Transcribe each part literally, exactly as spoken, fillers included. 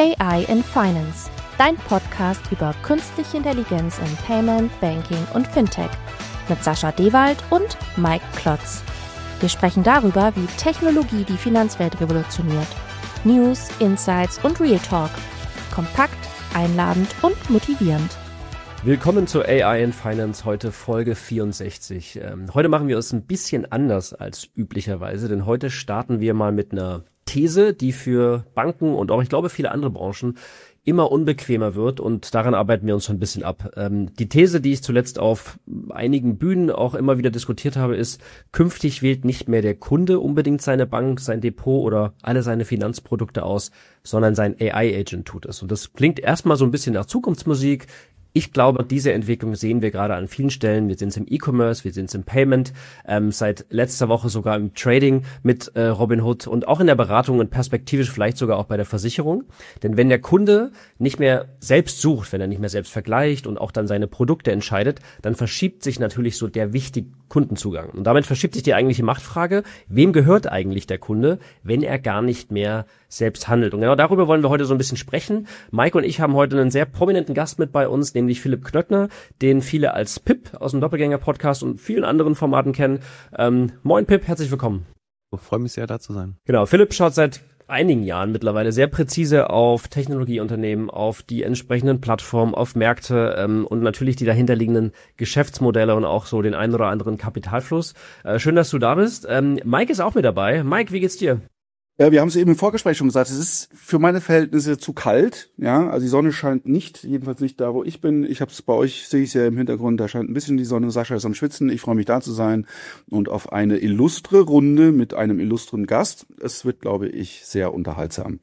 A I in Finance, dein Podcast über künstliche Intelligenz in Payment, Banking und Fintech mit Sascha Dewald und Mike Klotz. Wir sprechen darüber, wie Technologie die Finanzwelt revolutioniert. News, Insights und Real Talk. Kompakt, einladend und motivierend. Willkommen zu A I in Finance, heute Folge vierundsechzig. Ähm, heute machen wir es ein bisschen anders als üblicherweise, denn heute starten wir mal mit einer These, die für Banken und auch, ich glaube, viele andere Branchen immer unbequemer wird, und daran arbeiten wir uns schon ein bisschen ab. Ähm, die These, die ich zuletzt auf einigen Bühnen auch immer wieder diskutiert habe, ist, künftig wählt nicht mehr der Kunde unbedingt seine Bank, sein Depot oder alle seine Finanzprodukte aus, sondern sein A I-Agent tut es. Und das klingt erstmal so ein bisschen nach Zukunftsmusik. Ich glaube, diese Entwicklung sehen wir gerade an vielen Stellen. Wir sehen es im E-Commerce, wir sehen es im Payment, ähm, seit letzter Woche sogar im Trading mit äh, Robinhood und auch in der Beratung und perspektivisch vielleicht sogar auch bei der Versicherung. Denn wenn der Kunde nicht mehr selbst sucht, wenn er nicht mehr selbst vergleicht und auch dann seine Produkte entscheidet, dann verschiebt sich natürlich so der wichtige Kundenzugang. Und damit verschiebt sich die eigentliche Machtfrage, wem gehört eigentlich der Kunde, wenn er gar nicht mehr selbst handelt. Und genau darüber wollen wir heute so ein bisschen sprechen. Mike und ich haben heute einen sehr prominenten Gast mit bei uns, nämlich Philipp Knöttner, den viele als Pip aus dem Doppelgänger-Podcast und vielen anderen Formaten kennen. Ähm, moin Pip, herzlich willkommen. Ich freue mich sehr, da zu sein. Genau, Philipp schaut seit einigen Jahren mittlerweile sehr präzise auf Technologieunternehmen, auf die entsprechenden Plattformen, auf Märkte ähm, und natürlich die dahinterliegenden Geschäftsmodelle und auch so den einen oder anderen Kapitalfluss. Äh, schön, dass du da bist. Ähm, Mike ist auch mit dabei. Mike, wie geht's dir? Ja, wir haben es eben im Vorgespräch schon gesagt, es ist für meine Verhältnisse zu kalt, ja, also die Sonne scheint nicht, jedenfalls nicht da, wo ich bin. Ich habe es bei euch, sehe ich es ja im Hintergrund, da scheint ein bisschen die Sonne, Sascha ist am Schwitzen, ich freue mich da zu sein und auf eine illustre Runde mit einem illustren Gast. Es wird, glaube ich, sehr unterhaltsam.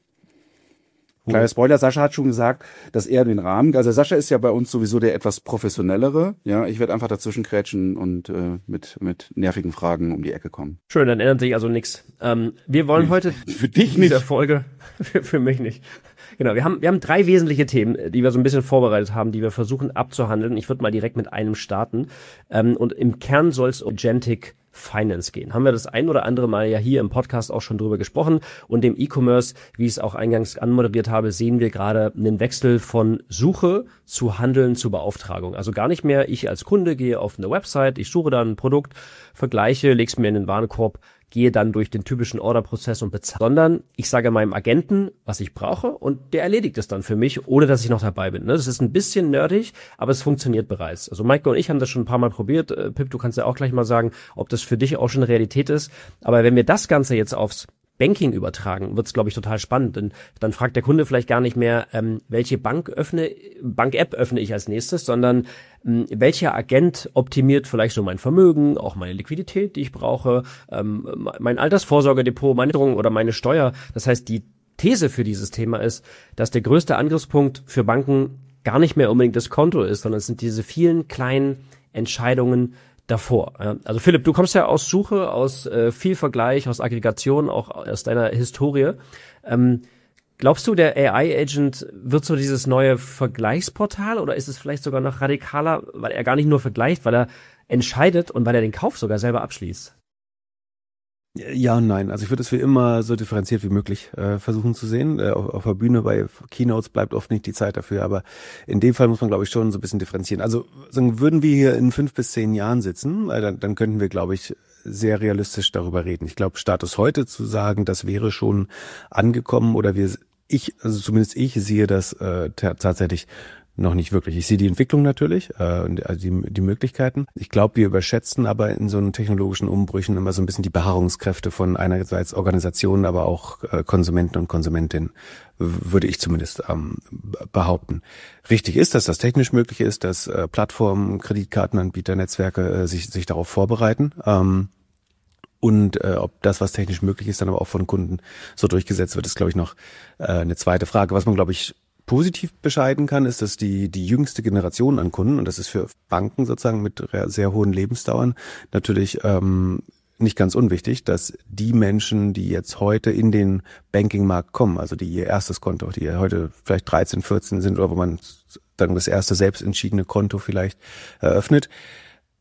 Kleiner Spoiler, Sascha hat schon gesagt, dass er den Rahmen, also Sascha ist ja bei uns sowieso der etwas professionellere, ja, ich werde einfach dazwischen krätschen und äh, mit mit nervigen Fragen um die Ecke kommen. Schön, dann ändert sich also nichts. Ähm, wir wollen heute für dich in dieser nicht. Folge, für, für mich nicht. Genau, wir haben wir haben drei wesentliche Themen, die wir so ein bisschen vorbereitet haben, die wir versuchen abzuhandeln. Ich würde mal direkt mit einem starten. Ähm, und im Kern soll es um Agentic Finance gehen. Haben wir das ein oder andere Mal ja hier im Podcast auch schon drüber gesprochen. Und im E-Commerce, wie ich es auch eingangs anmoderiert habe, sehen wir gerade einen Wechsel von Suche zu Handeln zu Beauftragung. Also gar nicht mehr, ich als Kunde gehe auf eine Website, ich suche dann ein Produkt, vergleiche, lege es mir in den Warenkorb, gehe dann durch den typischen Orderprozess und bezahle, sondern ich sage meinem Agenten, was ich brauche, und der erledigt es dann für mich, ohne dass ich noch dabei bin. Das ist ein bisschen nerdig, aber es funktioniert bereits. Also Maike und ich haben das schon ein paar Mal probiert. Pip, du kannst ja auch gleich mal sagen, ob das für dich auch schon Realität ist. Aber wenn wir das Ganze jetzt aufs Banking übertragen, wird's, glaube ich, total spannend. Denn dann fragt der Kunde vielleicht gar nicht mehr, ähm, welche Bank öffne, Bank-App öffne ich als nächstes, sondern ähm, welcher Agent optimiert vielleicht so mein Vermögen, auch meine Liquidität, die ich brauche, ähm, mein Altersvorsorgedepot, meine Sicherung oder meine Steuer. Das heißt, die These für dieses Thema ist, dass der größte Angriffspunkt für Banken gar nicht mehr unbedingt das Konto ist, sondern es sind diese vielen kleinen Entscheidungen davor. Also Philipp, du kommst ja aus Suche, aus äh, viel Vergleich, aus Aggregation, auch aus deiner Historie. Ähm, glaubst du, der A I-Agent wird so dieses neue Vergleichsportal, oder ist es vielleicht sogar noch radikaler, weil er gar nicht nur vergleicht, weil er entscheidet und weil er den Kauf sogar selber abschließt? Ja und nein. Also ich würde es wie immer so differenziert wie möglich äh, versuchen zu sehen. Äh, auf, auf der Bühne bei Keynotes bleibt oft nicht die Zeit dafür, aber in dem Fall muss man, glaube ich, schon so ein bisschen differenzieren. Also sagen, würden wir hier in fünf bis zehn Jahren sitzen, äh, dann, dann könnten wir, glaube ich, sehr realistisch darüber reden. Ich glaube, Status heute zu sagen, das wäre schon angekommen, oder wir, ich, also zumindest ich sehe das äh, t- tatsächlich noch nicht wirklich. Ich sehe die Entwicklung natürlich, äh, und also die, die Möglichkeiten. Ich glaube, wir überschätzen aber in so einen technologischen Umbrüchen immer so ein bisschen die Beharrungskräfte von einerseits Organisationen, aber auch äh, Konsumenten und Konsumentinnen, würde ich zumindest ähm, behaupten. Richtig ist, dass das technisch möglich ist, dass äh, Plattformen, Kreditkartenanbieter, Netzwerke äh, sich, sich darauf vorbereiten. Ähm, Und äh, ob das, was technisch möglich ist, dann aber auch von Kunden so durchgesetzt wird, ist, glaube ich, noch äh, eine zweite Frage. Was man, glaube ich, positiv bescheiden kann, ist, dass die die jüngste Generation an Kunden, und das ist für Banken sozusagen mit sehr hohen Lebensdauern natürlich ähm, nicht ganz unwichtig, dass die Menschen, die jetzt heute in den Banking-Markt kommen, also die ihr erstes Konto, die heute vielleicht dreizehn, vierzehn sind, oder wo man dann das erste selbstentschiedene Konto vielleicht eröffnet,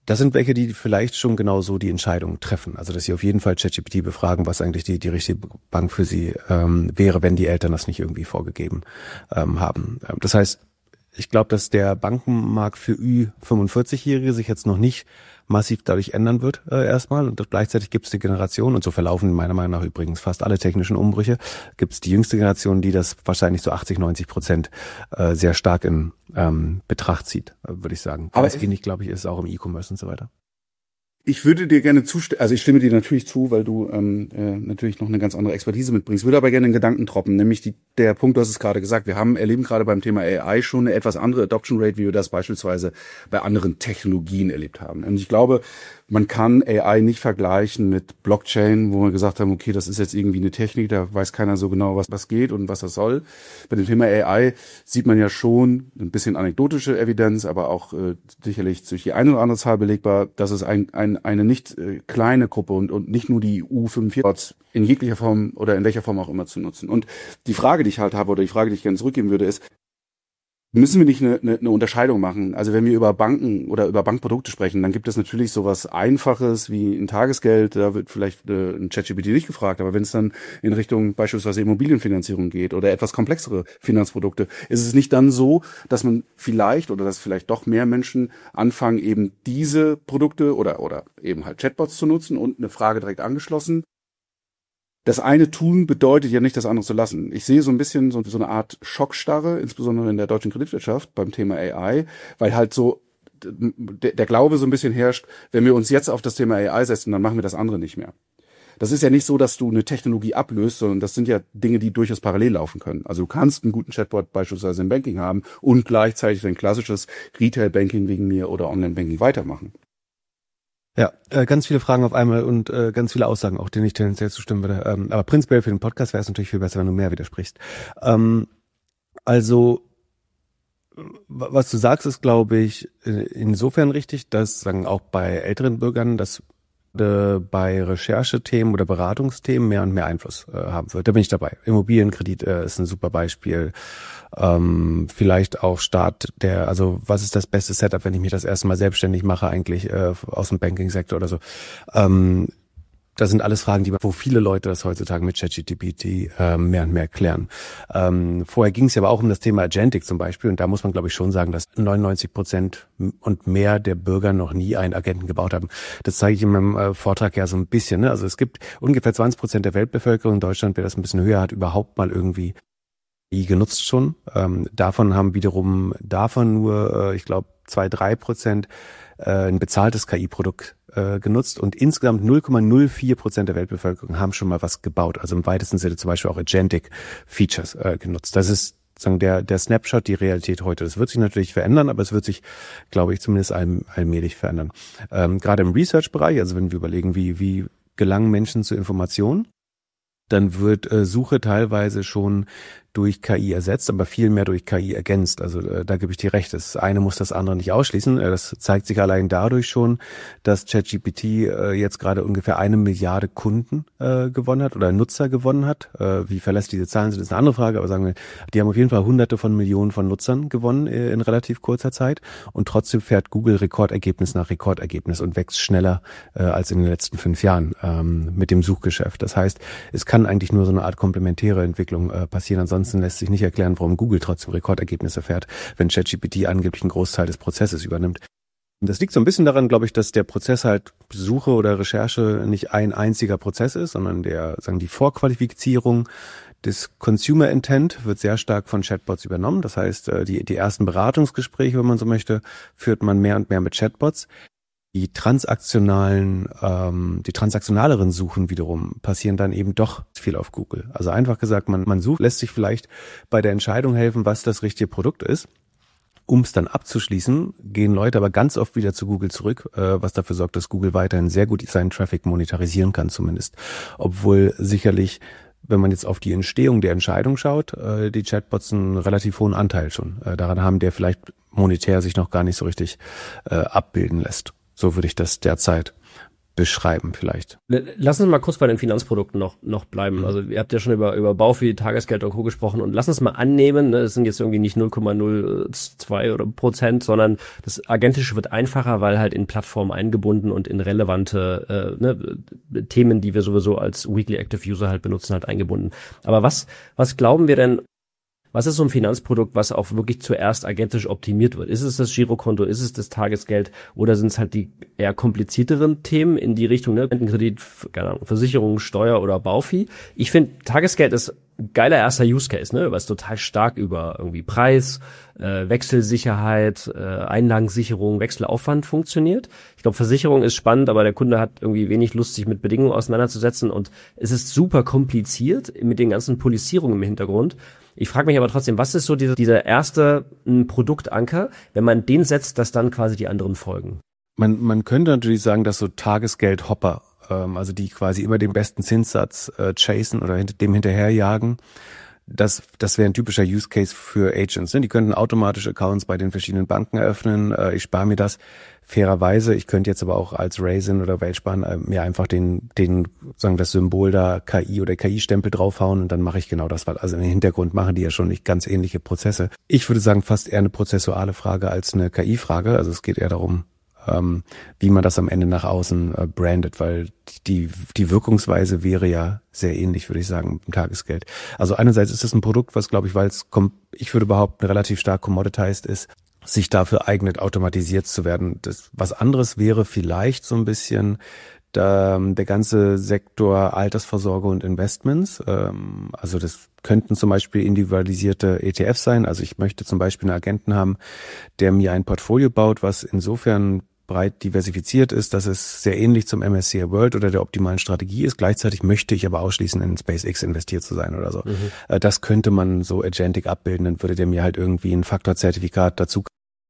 Das sind welche, die vielleicht schon genau so die Entscheidung treffen. Also dass sie auf jeden Fall ChatGPT befragen, was eigentlich die, die richtige Bank für sie ähm, wäre, wenn die Eltern das nicht irgendwie vorgegeben ähm, haben. Das heißt, ich glaube, dass der Bankenmarkt für Ü fünfundvierzig-Jährige sich jetzt noch nicht massiv dadurch ändern wird äh, erstmal. Und gleichzeitig gibt es die Generation, und so verlaufen meiner Meinung nach übrigens fast alle technischen Umbrüche, gibt es die jüngste Generation, die das wahrscheinlich so achtzig, neunzig Prozent äh, sehr stark in ähm, Betracht zieht, äh, würde ich sagen. Aber es ähnlich, glaube ich, ist auch im E-Commerce und so weiter. Ich würde dir gerne zustimmen, also ich stimme dir natürlich zu, weil du ähm, äh, natürlich noch eine ganz andere Expertise mitbringst. Würde aber gerne einen Gedanken droppen, nämlich die, der Punkt, du hast es gerade gesagt, wir haben erleben gerade beim Thema A I schon eine etwas andere Adoption Rate, wie wir das beispielsweise bei anderen Technologien erlebt haben. Und ich glaube, man kann A I nicht vergleichen mit Blockchain, wo wir gesagt haben, okay, das ist jetzt irgendwie eine Technik, da weiß keiner so genau, was was geht und was das soll. Bei dem Thema A I sieht man ja schon ein bisschen anekdotische Evidenz, aber auch äh, sicherlich durch die eine oder andere Zahl belegbar, dass es ein, ein, eine nicht äh, kleine Gruppe und, und nicht nur die U fünfundvierzig in jeglicher Form oder in welcher Form auch immer zu nutzen. Und die Frage, die ich halt habe oder die Frage, die ich gerne zurückgeben würde, ist, müssen wir nicht eine, eine, eine Unterscheidung machen? Also wenn wir über Banken oder über Bankprodukte sprechen, dann gibt es natürlich sowas Einfaches wie ein Tagesgeld, da wird vielleicht äh, ein ChatGPT nicht gefragt, aber wenn es dann in Richtung beispielsweise Immobilienfinanzierung geht oder etwas komplexere Finanzprodukte, ist es nicht dann so, dass man vielleicht oder dass vielleicht doch mehr Menschen anfangen, eben diese Produkte oder oder eben halt Chatbots zu nutzen und eine Frage direkt angeschlossen. Das eine tun bedeutet ja nicht, das andere zu lassen. Ich sehe so ein bisschen so, so eine Art Schockstarre, insbesondere in der deutschen Kreditwirtschaft beim Thema A I, weil halt so der, der Glaube so ein bisschen herrscht, wenn wir uns jetzt auf das Thema A I setzen, dann machen wir das andere nicht mehr. Das ist ja nicht so, dass du eine Technologie ablöst, sondern das sind ja Dinge, die durchaus parallel laufen können. Also du kannst einen guten Chatbot beispielsweise im Banking haben und gleichzeitig ein klassisches Retail-Banking wegen mir oder Online-Banking weitermachen. Ja, äh, ganz viele Fragen auf einmal und äh, ganz viele Aussagen, auch denen ich tendenziell zustimmen würde. Ähm, aber prinzipiell für den Podcast wäre es natürlich viel besser, wenn du mehr widersprichst. Ähm, also, was du sagst, ist, glaube ich, insofern richtig, dass sagen auch bei älteren Bürgern das äh, bei Recherchethemen oder Beratungsthemen mehr und mehr Einfluss äh, haben wird. Da bin ich dabei. Immobilienkredit äh, ist ein super Beispiel. Ähm, vielleicht auch Start der, also was ist das beste Setup, wenn ich mich das erste Mal selbstständig mache, eigentlich äh, aus dem Banking-Sektor oder so. Ähm, das sind alles Fragen, die wo viele Leute das heutzutage mit ChatGPT äh, mehr und mehr klären. Ähm, vorher ging es ja aber auch um das Thema Agentic zum Beispiel und da muss man, glaube ich, schon sagen, dass neunundneunzig Prozent und mehr der Bürger noch nie einen Agenten gebaut haben. Das zeige ich in meinem äh, Vortrag ja so ein bisschen. Ne? Also es gibt ungefähr zwanzig Prozent der Weltbevölkerung in Deutschland, wer das ein bisschen höher hat, überhaupt mal irgendwie genutzt schon. Ähm, davon haben wiederum davon nur, äh, ich glaube, zwei, drei Prozent äh, ein bezahltes K I-Produkt äh, genutzt und insgesamt null Komma null vier Prozent der Weltbevölkerung haben schon mal was gebaut. Also im weitesten Sinne zum Beispiel auch Agentic-Features äh, genutzt. Das ist sozusagen der der Snapshot, die Realität heute. Das wird sich natürlich verändern, aber es wird sich, glaube ich, zumindest all, allmählich verändern. Ähm, gerade im Research-Bereich, also wenn wir überlegen, wie wie gelangen Menschen zu Informationen, dann wird äh, Suche teilweise schon durch K I ersetzt, aber viel mehr durch K I ergänzt. Also äh, da gebe ich dir recht. Das eine muss das andere nicht ausschließen. Äh, das zeigt sich allein dadurch schon, dass ChatGPT äh, jetzt gerade ungefähr eine Milliarde Kunden äh, gewonnen hat oder Nutzer gewonnen hat. Äh, wie verlässlich diese Zahlen sind, ist eine andere Frage. Aber sagen wir, die haben auf jeden Fall Hunderte von Millionen von Nutzern gewonnen äh, in relativ kurzer Zeit. Und trotzdem fährt Google Rekordergebnis nach Rekordergebnis und wächst schneller äh, als in den letzten fünf Jahren ähm, mit dem Suchgeschäft. Das heißt, es kann eigentlich nur so eine Art komplementäre Entwicklung äh, passieren. Ansonsten lässt sich nicht erklären, warum Google trotzdem Rekordergebnisse fährt, wenn ChatGPT angeblich einen Großteil des Prozesses übernimmt. Und das liegt so ein bisschen daran, glaube ich, dass der Prozess halt Suche oder Recherche nicht ein einziger Prozess ist, sondern der, sagen die Vorqualifizierung des Consumer Intent wird sehr stark von Chatbots übernommen. Das heißt, die, die ersten Beratungsgespräche, wenn man so möchte, führt man mehr und mehr mit Chatbots. Die transaktionalen, ähm, die transaktionaleren Suchen wiederum passieren dann eben doch viel auf Google. Also einfach gesagt, man, man sucht, lässt sich vielleicht bei der Entscheidung helfen, was das richtige Produkt ist. Um es dann abzuschließen, gehen Leute aber ganz oft wieder zu Google zurück, äh, was dafür sorgt, dass Google weiterhin sehr gut seinen Traffic monetarisieren kann zumindest. Obwohl sicherlich, wenn man jetzt auf die Entstehung der Entscheidung schaut, äh, die Chatbots einen relativ hohen Anteil schon äh, daran haben, der vielleicht monetär sich noch gar nicht so richtig äh, abbilden lässt. So würde ich das derzeit beschreiben vielleicht. Lass uns mal kurz bei den Finanzprodukten noch noch bleiben. Also ihr habt ja schon über über Baufi, Tagesgeld und Co. gesprochen und lass uns mal annehmen, ne, das sind jetzt irgendwie nicht null Komma null zwei oder Prozent, sondern das Agentische wird einfacher, weil halt in Plattformen eingebunden und in relevante äh, ne, Themen, die wir sowieso als Weekly Active User halt benutzen, halt eingebunden. Aber was was glauben wir denn? Was ist so ein Finanzprodukt, was auch wirklich zuerst agentisch optimiert wird? Ist es das Girokonto, ist es das Tagesgeld oder sind es halt die eher komplizierteren Themen in die Richtung, ne, Rentenkredit, keine Ahnung, Versicherung, Steuer oder Baufi? Ich finde, Tagesgeld ist ein geiler erster Use Case, ne, weil es total stark über irgendwie Preis, äh, Wechselsicherheit, äh, Einlagensicherung, Wechselaufwand funktioniert. Ich glaube, Versicherung ist spannend, aber der Kunde hat irgendwie wenig Lust, sich mit Bedingungen auseinanderzusetzen und es ist super kompliziert mit den ganzen Polizierungen im Hintergrund. Ich frage mich aber trotzdem, was ist so diese, dieser erste m, Produktanker, wenn man den setzt, dass dann quasi die anderen folgen? Man, man könnte natürlich sagen, dass so Tagesgeld-Hopper, ähm, also die quasi immer den besten Zinssatz äh, chasen oder hinter, dem hinterherjagen, das, das wäre ein typischer Use Case für Agents. Ne? Die könnten automatisch Accounts bei den verschiedenen Banken eröffnen. Äh, ich spare mir das fairerweise. Ich könnte jetzt aber auch als Raisin oder Weltsparen äh, mir einfach den, den, sagen das Symbol da K I oder K I-Stempel draufhauen und dann mache ich genau das. Also im Hintergrund machen die ja schon nicht ganz ähnliche Prozesse. Ich würde sagen, fast eher eine prozessuale Frage als eine K I-Frage. Also es geht eher darum, ähm, wie man das am Ende nach außen äh, brandet, weil die die Wirkungsweise wäre ja sehr ähnlich, würde ich sagen, mit dem Tagesgeld. Also einerseits ist es ein Produkt, was, glaube ich, weil es, ich würde behaupten, relativ stark commoditized ist, sich dafür eignet, automatisiert zu werden. Das, was anderes wäre vielleicht so ein bisschen der, der ganze Sektor Altersvorsorge und Investments. Ähm, also das könnten zum Beispiel individualisierte E T Fs sein. Also ich möchte zum Beispiel einen Agenten haben, der mir ein Portfolio baut, was insofern breit diversifiziert ist, dass es sehr ähnlich zum M S C I World oder der optimalen Strategie ist. Gleichzeitig möchte ich aber ausschließen, in SpaceX investiert zu sein oder so. Mhm. Das könnte man so agentic abbilden, dann würde der mir halt irgendwie ein Faktorzertifikat dazu,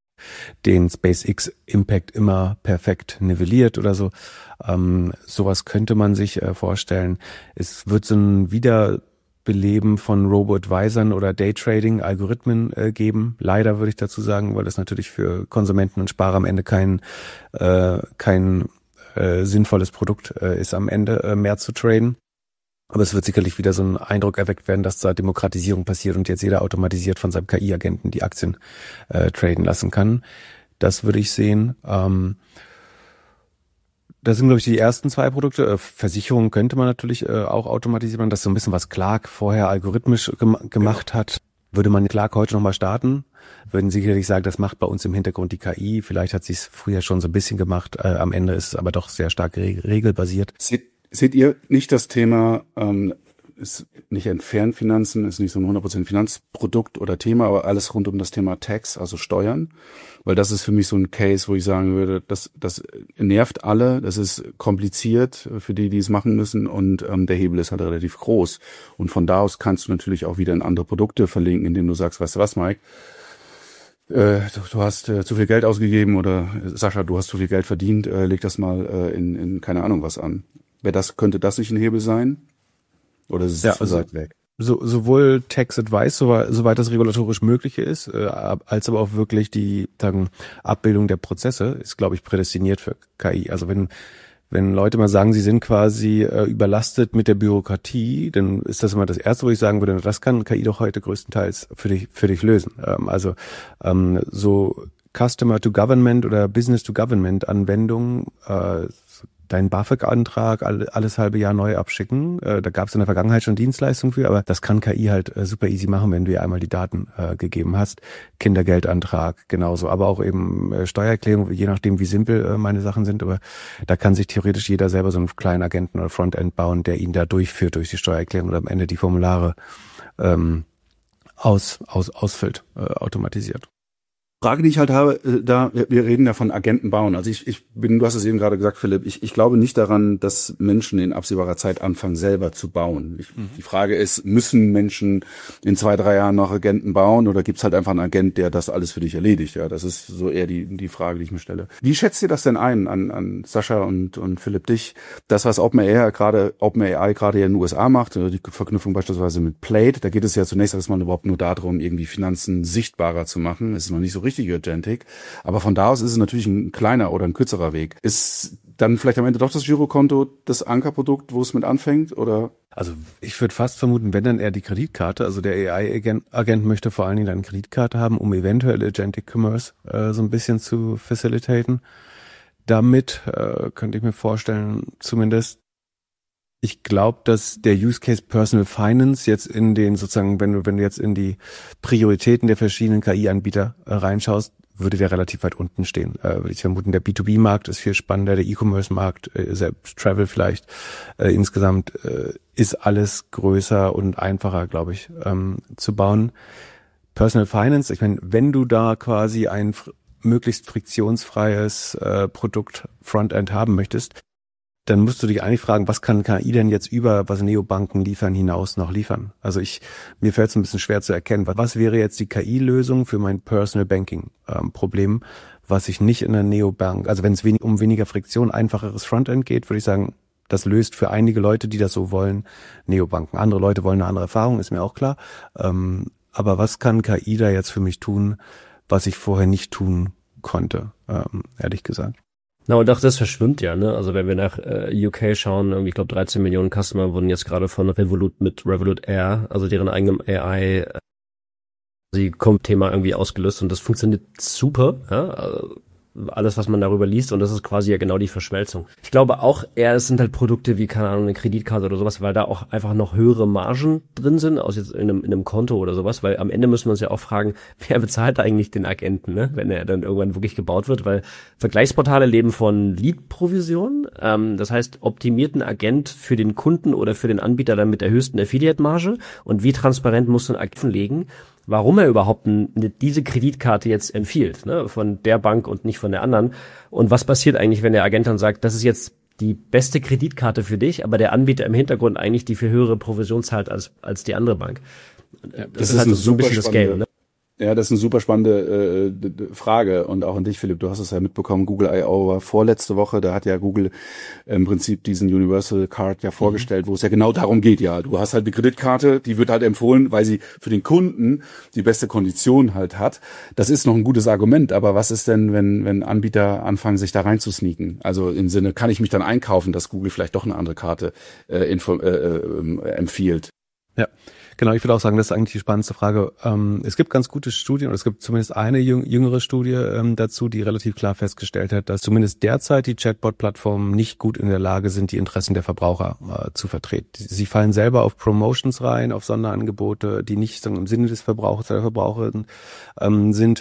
den SpaceX Impact immer perfekt nivelliert oder so. Ähm, sowas könnte man sich äh, vorstellen. Es wird so ein Wiederbeleben von Robo-Advisern oder Daytrading-Algorithmen äh, geben. Leider würde ich dazu sagen, weil das natürlich für Konsumenten und Sparer am Ende kein äh, kein äh, sinnvolles Produkt äh, ist, am Ende äh, mehr zu traden. Aber es wird sicherlich wieder so ein Eindruck erweckt werden, dass da Demokratisierung passiert und jetzt jeder automatisiert von seinem K I-Agenten die Aktien äh, traden lassen kann. Das würde ich sehen. Ähm, das sind, glaube ich, die ersten zwei Produkte. Äh, Versicherungen könnte man natürlich äh, auch automatisieren. Das ist so ein bisschen, was Clark vorher algorithmisch gem- gemacht genau. hat. Würde man Clark heute nochmal starten, würden Sie sicherlich sagen, das macht bei uns im Hintergrund die K I. Vielleicht hat sie es früher schon so ein bisschen gemacht. Äh, am Ende ist es aber doch sehr stark reg- regelbasiert. Sie Seht ihr nicht das Thema, ähm, ist nicht entfernt Finanzen, ist nicht so ein hundert Prozent Finanzprodukt oder Thema, aber alles rund um das Thema Tax, also Steuern? Weil das ist für mich so ein Case, wo ich sagen würde, das, das nervt alle, das ist kompliziert für die, die es machen müssen und ähm, der Hebel ist halt relativ groß. Und von da aus kannst du natürlich auch wieder in andere Produkte verlinken, indem du sagst, weißt du was, Mike? Äh, du, du hast äh, zu viel Geld ausgegeben oder äh, Sascha, du hast zu viel Geld verdient, äh, leg das mal äh, in, in keine Ahnung was an. Wäre das, könnte das nicht ein Hebel sein? Oder ist es ja, zu also, weit weg? So, sowohl Tax Advice, soweit, soweit das regulatorisch möglich ist, äh, als aber auch wirklich die sagen, Abbildung der Prozesse ist, glaube ich, prädestiniert für K I. Also wenn wenn Leute mal sagen, sie sind quasi äh, überlastet mit der Bürokratie, dann ist das immer das Erste, wo ich sagen würde, das kann K I doch heute größtenteils für dich für dich lösen. Ähm, also ähm, so Customer-to-Government oder Business-to-Government-Anwendungen, äh, deinen BAföG-Antrag alles halbe Jahr neu abschicken. Äh, da gab es in der Vergangenheit schon Dienstleistungen für, aber das kann K I halt äh, super easy machen, wenn du ihr einmal die Daten äh, gegeben hast. Kindergeldantrag genauso, aber auch eben äh, Steuererklärung, je nachdem wie simpel äh, meine Sachen sind. Aber da kann sich theoretisch jeder selber so einen kleinen Agenten oder Frontend bauen, der ihn da durchführt durch die Steuererklärung oder am Ende die Formulare ähm, aus, aus, ausfüllt, äh, automatisiert. Frage, die ich halt habe, da, wir reden ja von Agenten bauen. Also ich, ich bin, du hast es eben gerade gesagt, Philipp, ich, ich glaube nicht daran, dass Menschen in absehbarer Zeit anfangen, selber zu bauen. Ich, mhm. Die Frage ist, müssen Menschen in zwei, drei Jahren noch Agenten bauen oder gibt's halt einfach einen Agent, der das alles für dich erledigt? Ja, das ist so eher die, die Frage, die ich mir stelle. Wie schätzt ihr das denn ein, an, an Sascha und, und Philipp, dich? Das, was OpenAI gerade, OpenAI gerade hier in den U S A macht, die Verknüpfung beispielsweise mit Plate, da geht es ja zunächst erstmal überhaupt nur darum, irgendwie Finanzen sichtbarer zu machen. Es ist noch nicht so richtige Agentic. Aber von da aus ist es natürlich ein kleiner oder ein kürzerer Weg. Ist dann vielleicht am Ende doch das Girokonto das Ankerprodukt, wo es mit anfängt, oder? Also ich würde fast vermuten, wenn dann eher die Kreditkarte, also der A I-Agent möchte vor allen Dingen eine Kreditkarte haben, um eventuell Agentic Commerce äh, so ein bisschen zu facilitaten. Damit äh, könnte ich mir vorstellen, zumindest, ich glaube, dass der Use Case Personal Finance jetzt in den sozusagen, wenn du wenn du jetzt in die Prioritäten der verschiedenen K I-Anbieter äh, reinschaust, würde der relativ weit unten stehen. Äh, würde ich vermuten, der B zwei B-Markt ist viel spannender, der E-Commerce-Markt, äh, selbst Travel vielleicht. Äh, insgesamt äh, ist alles größer und einfacher, glaube ich, ähm, zu bauen. Personal Finance, ich meine, wenn du da quasi ein fr- möglichst friktionsfreies äh, Produkt Frontend haben möchtest, dann musst du dich eigentlich fragen, was kann K I denn jetzt über, was Neobanken liefern, hinaus noch liefern? Also ich, mir fällt es ein bisschen schwer zu erkennen, was wäre jetzt die K I-Lösung für mein Personal Banking ähm, Problem, was ich nicht in der Neobank, also wenn es wenig, um weniger Friktion, einfacheres Frontend geht, würde ich sagen, das löst für einige Leute, die das so wollen, Neobanken. Andere Leute wollen eine andere Erfahrung, ist mir auch klar. Ähm, aber was kann K I da jetzt für mich tun, was ich vorher nicht tun konnte, ähm, ehrlich gesagt? Na, und auch das verschwimmt ja, ne? Also wenn wir nach äh, U K schauen, irgendwie, ich glaube dreizehn Millionen Customer wurden jetzt gerade von Revolut mit Revolut Air, also deren eigenem A I, äh, sie kommt Thema irgendwie ausgelöst und das funktioniert super, ja? Also alles, was man darüber liest, und das ist quasi ja genau die Verschmelzung. Ich glaube auch eher, es sind halt Produkte wie, keine Ahnung, eine Kreditkarte oder sowas, weil da auch einfach noch höhere Margen drin sind, aus jetzt in einem, in einem Konto oder sowas, weil am Ende müssen wir uns ja auch fragen, wer bezahlt eigentlich den Agenten, ne, wenn er dann irgendwann wirklich gebaut wird, weil Vergleichsportale leben von Lead-Provision, ähm, das heißt optimierten Agent für den Kunden oder für den Anbieter dann mit der höchsten Affiliate-Marge, und wie transparent muss ein Agent legen, warum er überhaupt eine, diese Kreditkarte jetzt empfiehlt, ne, von der Bank und nicht von der anderen. Und was passiert eigentlich, wenn der Agent dann sagt, das ist jetzt die beste Kreditkarte für dich, aber der Anbieter im Hintergrund eigentlich die viel höhere Provision zahlt als als die andere Bank. Das, das ist, ist halt so ein bisschen das Game, ne? Ja, das ist eine super spannende äh, Frage, und auch an dich, Philipp, du hast es ja mitbekommen, Google I O war vorletzte Woche, da hat ja Google im Prinzip diesen Universal Card ja vorgestellt, mhm. wo es ja genau darum geht, ja, du hast halt eine Kreditkarte, die wird halt empfohlen, weil sie für den Kunden die beste Kondition halt hat. Das ist noch ein gutes Argument, aber was ist denn, wenn wenn Anbieter anfangen, sich da rein zu sneaken? Also im Sinne, kann ich mich dann einkaufen, dass Google vielleicht doch eine andere Karte äh, info, äh, äh, empfiehlt? Ja. Genau, ich würde auch sagen, das ist eigentlich die spannendste Frage. Ähm, es gibt ganz gute Studien, oder es gibt zumindest eine jüng- jüngere Studie ähm, dazu, die relativ klar festgestellt hat, dass zumindest derzeit die Chatbot-Plattformen nicht gut in der Lage sind, die Interessen der Verbraucher äh, zu vertreten. Sie fallen selber auf Promotions rein, auf Sonderangebote, die nicht so im Sinne des Verbrauchers oder der Verbraucherin ähm, sind.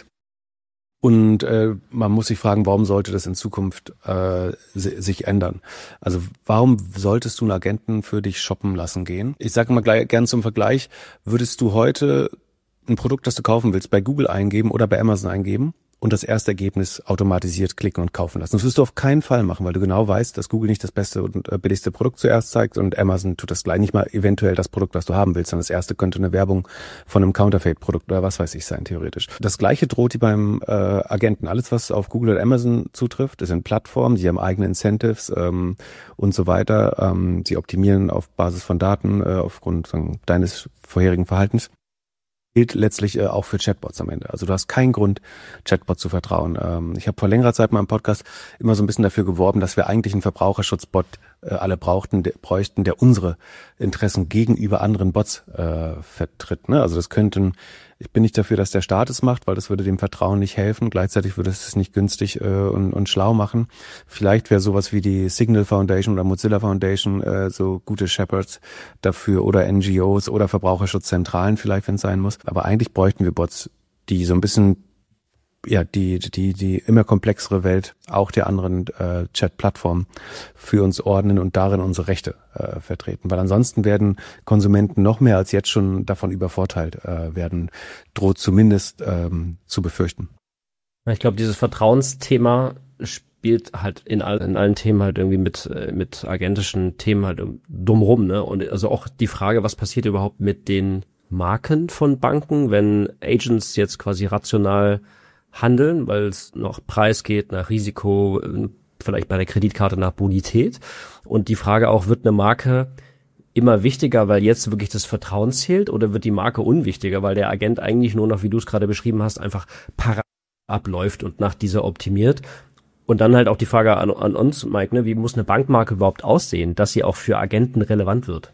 Und äh, man muss sich fragen, warum sollte das in Zukunft äh, sich ändern? Also warum solltest du einen Agenten für dich shoppen lassen gehen? Ich sage mal gleich gern zum Vergleich, würdest du heute ein Produkt, das du kaufen willst, bei Google eingeben oder bei Amazon eingeben und das erste Ergebnis automatisiert klicken und kaufen lassen? Das wirst du auf keinen Fall machen, weil du genau weißt, dass Google nicht das beste und billigste Produkt zuerst zeigt und Amazon tut das gleich, nicht mal eventuell das Produkt, was du haben willst, sondern das erste könnte eine Werbung von einem Counterfeit-Produkt oder was weiß ich sein, theoretisch. Das Gleiche droht die beim äh, Agenten. Alles, was auf Google oder Amazon zutrifft, das sind Plattformen, die haben eigene Incentives ähm, und so weiter. Ähm, sie optimieren auf Basis von Daten äh, aufgrund sagen, deines vorherigen Verhaltens. Gilt letztlich äh, auch für Chatbots am Ende. Also du hast keinen Grund, Chatbots zu vertrauen. Ähm, ich habe vor längerer Zeit mal im Podcast immer so ein bisschen dafür geworben, dass wir eigentlich einen Verbraucherschutzbot äh, alle brauchten, der, bräuchten, der unsere Interessen gegenüber anderen Bots äh, vertritt. Ne? Also das könnten, ich bin nicht dafür, dass der Staat es macht, weil das würde dem Vertrauen nicht helfen. Gleichzeitig würde es nicht günstig äh, und, und schlau machen. Vielleicht wäre sowas wie die Signal Foundation oder Mozilla Foundation äh, so gute Shepherds dafür oder N G Os oder Verbraucherschutzzentralen vielleicht, wenn es sein muss. Aber eigentlich bräuchten wir Bots, die so ein bisschen ja die die die immer komplexere Welt auch der anderen äh, Chat-Plattformen für uns ordnen und darin unsere Rechte äh, vertreten. Weil ansonsten werden Konsumenten noch mehr als jetzt schon davon übervorteilt äh, werden, droht zumindest ähm, zu befürchten. Ich glaube, dieses Vertrauensthema spielt halt in, all, in allen Themen halt irgendwie mit mit agentischen Themen halt dumm rum, ne? Und also auch die Frage, was passiert überhaupt mit den Marken von Banken, wenn Agents jetzt quasi rational handeln, weil es nach Preis geht, nach Risiko, vielleicht bei der Kreditkarte nach Bonität. Und die Frage auch, wird eine Marke immer wichtiger, weil jetzt wirklich das Vertrauen zählt, oder wird die Marke unwichtiger, weil der Agent eigentlich nur noch, wie du es gerade beschrieben hast, einfach para abläuft und nach dieser optimiert. Und dann halt auch die Frage an, an uns, Mike, ne, wie muss eine Bankmarke überhaupt aussehen, dass sie auch für Agenten relevant wird?